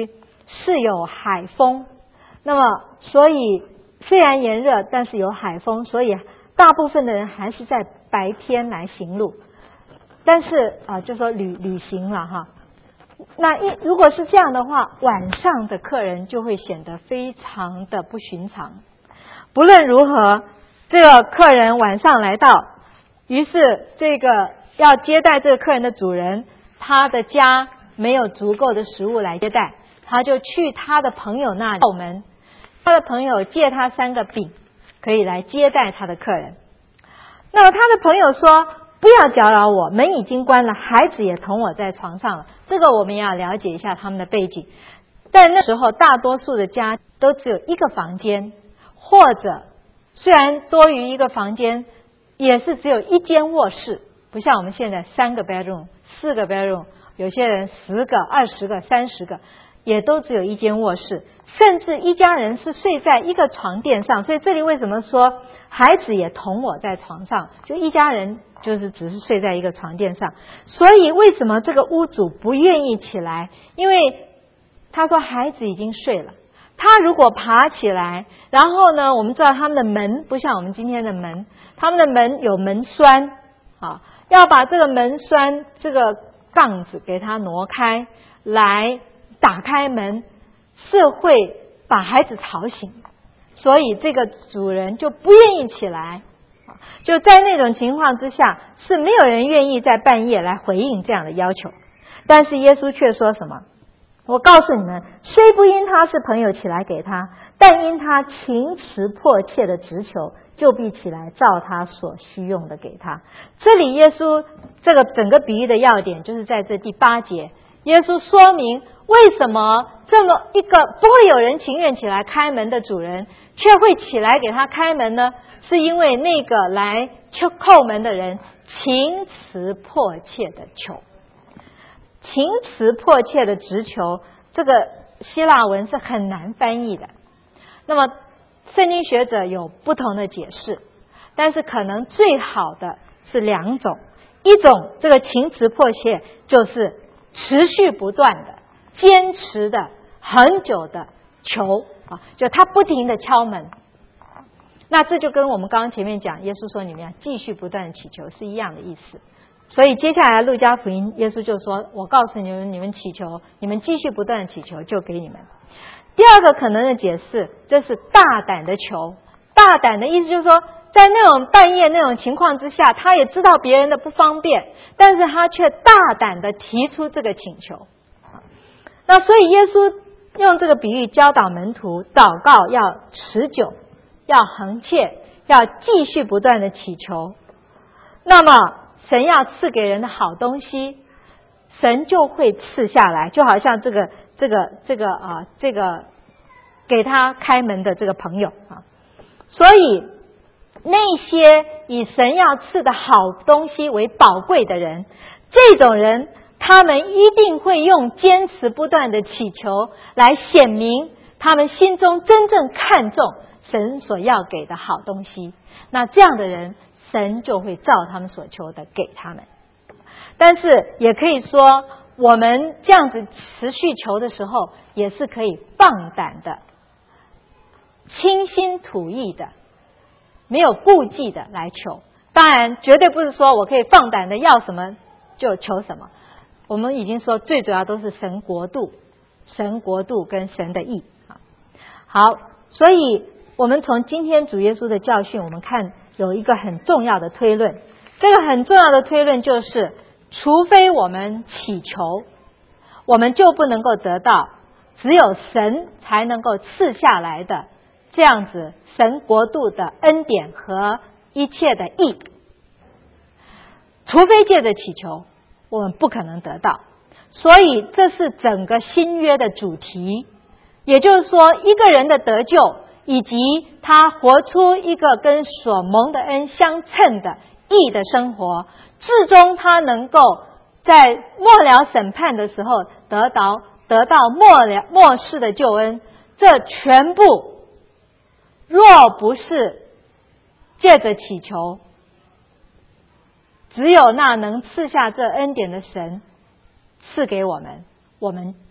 是有海风，那么所以虽然炎热，但是有海风，所以大部分的人还是在白天来行路，但是啊，就说旅旅行了哈。那一如果是这样的话，晚上的客人就会显得非常的不寻常。不论如何，这个客人晚上来到，于是这个要接待这个客人的主人，他的家没有足够的食物来接待，他就去他的朋友那里叩门，他的朋友借他三个饼，可以来接待他的客人。那么他的朋友说，不要搅扰我，门已经关了，孩子也同我在床上了。这个我们也要了解一下他们的背景。但那时候大多数的家都只有一个房间，或者虽然多于一个房间，也是只有一间卧室，不像我们现在三个 bedroom 四个 bedroom， 有些人十个二十个三十个，也都只有一间卧室，甚至一家人是睡在一个床垫上。所以这里为什么说孩子也同我在床上，就一家人就是只是睡在一个床垫上。所以为什么这个屋主不愿意起来？因为他说孩子已经睡了，他如果爬起来，然后呢，我们知道他们的门不像我们今天的门，他们的门有门栓啊，要把这个门栓这个杠子给它挪开来打开门，是会把孩子吵醒，所以这个主人就不愿意起来。就在那种情况之下，是没有人愿意在半夜来回应这样的要求。但是耶稣却说什么？我告诉你们，虽不因他是朋友起来给他，但因他情辞迫切的直求，就必起来照他所需用的给他。这里耶稣这个整个比喻的要点就是在这第八节，耶稣说明为什么这么一个不会有人情愿起来开门的主人，却会起来给他开门呢？是因为那个来叩门的人情辞迫切的求。情辞迫切的直求，这个希腊文是很难翻译的。那么圣经学者有不同的解释，但是可能最好的是两种。一种这个情辞迫切就是持续不断的、坚持的、很久的求啊，就他不停的敲门。那这就跟我们刚刚前面讲耶稣说你们要继续不断的祈求是一样的意思。所以接下来路加福音耶稣就说，我告诉你们，你们祈求，你们继续不断的祈求，就给你们。第二个可能的解释，这是大胆的求。大胆的意思就是说，在那种半夜那种情况之下，他也知道别人的不方便，但是他却大胆的提出这个请求。那所以耶稣用这个比喻教导门徒，祷告要持久，要恒切，要继续不断的祈求。那么神要赐给人的好东西，神就会赐下来，就好像这个这个这个啊，这个给他开门的这个朋友啊。所以那些以神要赐的好东西为宝贵的人，这种人他们一定会用坚持不断的祈求来显明他们心中真正看重神所要给的好东西。那这样的人，神就会照他们所求的给他们。但是也可以说，我们这样子持续求的时候，也是可以放胆的、倾心吐意的、没有顾忌的来求。当然绝对不是说我可以放胆的要什么就求什么，我们已经说最主要都是神国度、神国度跟神的义。好，所以我们从今天主耶稣的教训，我们看有一个很重要的推论。这个很重要的推论就是，除非我们祈求，我们就不能够得到只有神才能够赐下来的这样子神国度的恩典和一切的义。除非借着祈求，我们不可能得到。所以这是整个新约的主题，也就是说，一个人的得救以及他活出一个跟所蒙的恩相称的义的生活，至终他能够在末了审判的时候得到得到末了末世的救恩。这全部若不是借着祈求，只有那能赐下这恩典的神赐给我们，我们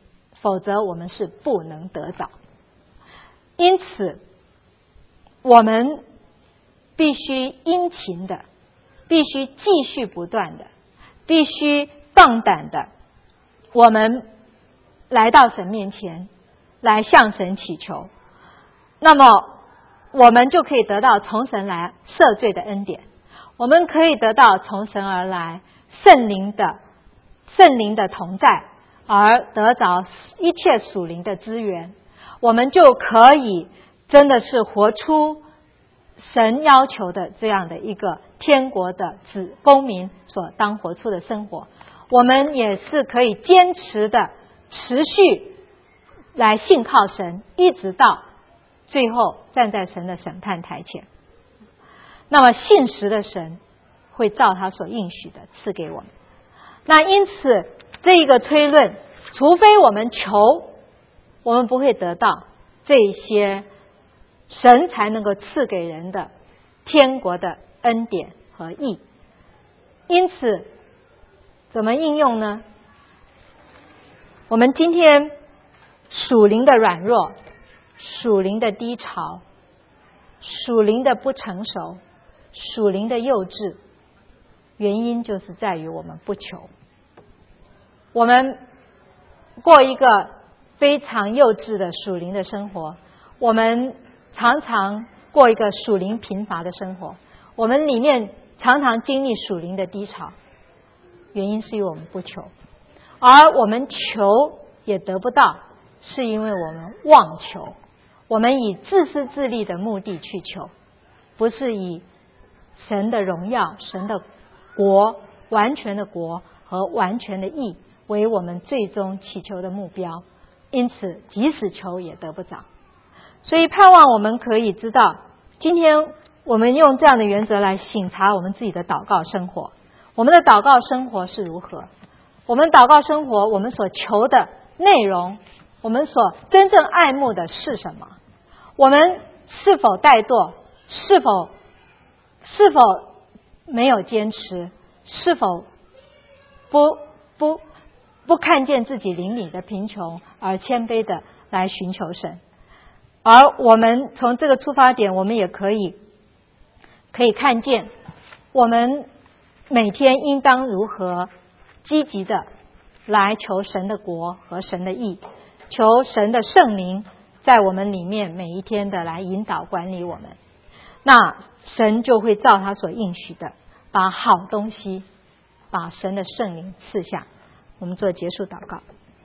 否则我们是不能得着。因此我们必须殷勤的，必须继续不断的，必须放胆的，我们来到神面前来向神祈求，那么我们就可以得到从神来赦罪的恩典，我们可以得到从神而来圣灵的圣灵的同在，而得着一切属灵的资源，我们就可以真的是活出神要求的这样的一个天国的子公民所当活出的生活。我们也是可以坚持的持续来信靠神，一直到最后站在神的审判台前。那么信实的神会照他所应许的赐给我们。那因此这一个推论，除非我们求，我们不会得到这些神才能够赐给人的天国的恩典和义。因此怎么应用呢？我们今天属灵的软弱，属灵的低潮，属灵的不成熟，属灵的幼稚，原因就是在于我们不求。我们过一个非常幼稚的属灵的生活，我们常常过一个属灵贫乏的生活，我们里面常常经历属灵的低潮，原因是因为我们不求。而我们求也得不到，是因为我们妄求，我们以自私自利的目的去求，不是以神的荣耀、神的国、完全的国和完全的义为我们最终祈求的目标，因此即使求也得不着。所以盼望我们可以知道，今天我们用这样的原则来省察我们自己的祷告生活，我们的祷告生活是如何，我们祷告生活我们所求的内容，我们所真正爱慕的是什么，我们是否怠惰，是否是否没有坚持，是否不不不看见自己灵里的贫穷而谦卑的来寻求神。而我们从这个出发点，我们也可以可以看见我们每天应当如何积极的来求神的国和神的义，求神的圣灵在我们里面每一天的来引导管理我们，那神就会照他所应许的把好东西，把神的圣灵赐下。我们做结束祷告。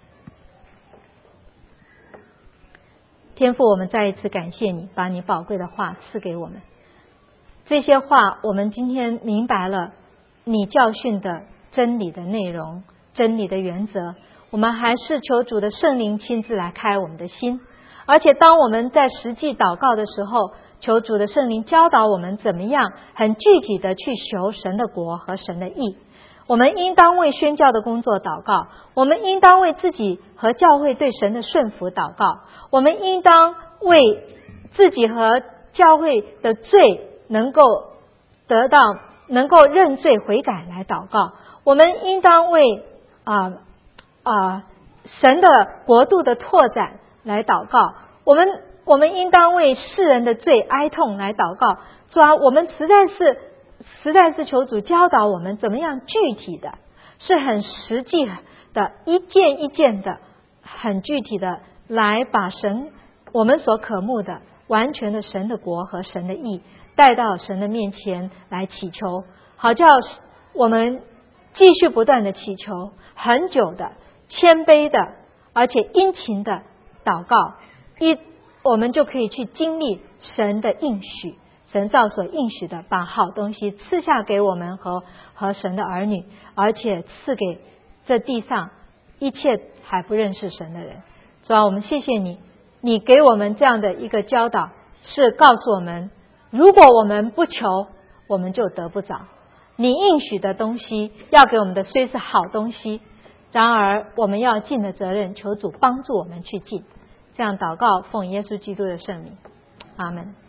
天父，我们再一次感谢你，把你宝贵的话赐给我们。这些话我们今天明白了你教训的真理的内容，真理的原则，我们还是求主的圣灵亲自来开我们的心。而且当我们在实际祷告的时候，求主的圣灵教导我们怎么样很具体的去求神的国和神的义。我们应当为宣教的工作祷告，我们应当为自己和教会对神的顺服祷告，我们应当为自己和教会的罪能够得到能够认罪悔改来祷告，我们应当为啊啊、呃呃、神的国度的拓展来祷告，我们我们应当为世人的罪哀痛来祷告。主啊，我们实在是实在是求主教导我们怎么样具体的，是很实际的，一件一件的，很具体的来把神我们所渴慕的完全的神的国和神的义带到神的面前来祈求，好叫我们继续不断的祈求，很久的谦卑的而且殷勤的祷告，一我们就可以去经历神的应许，神照所应许的把好东西赐下给我们和和神的儿女，而且赐给这地上一切还不认识神的人。主啊，我们谢谢你，你给我们这样的一个教导，是告诉我们如果我们不求，我们就得不着。你应许的东西要给我们的虽是好东西，然而我们要尽的责任，求主帮助我们去尽。这样祷告，奉耶稣基督的圣名，阿们。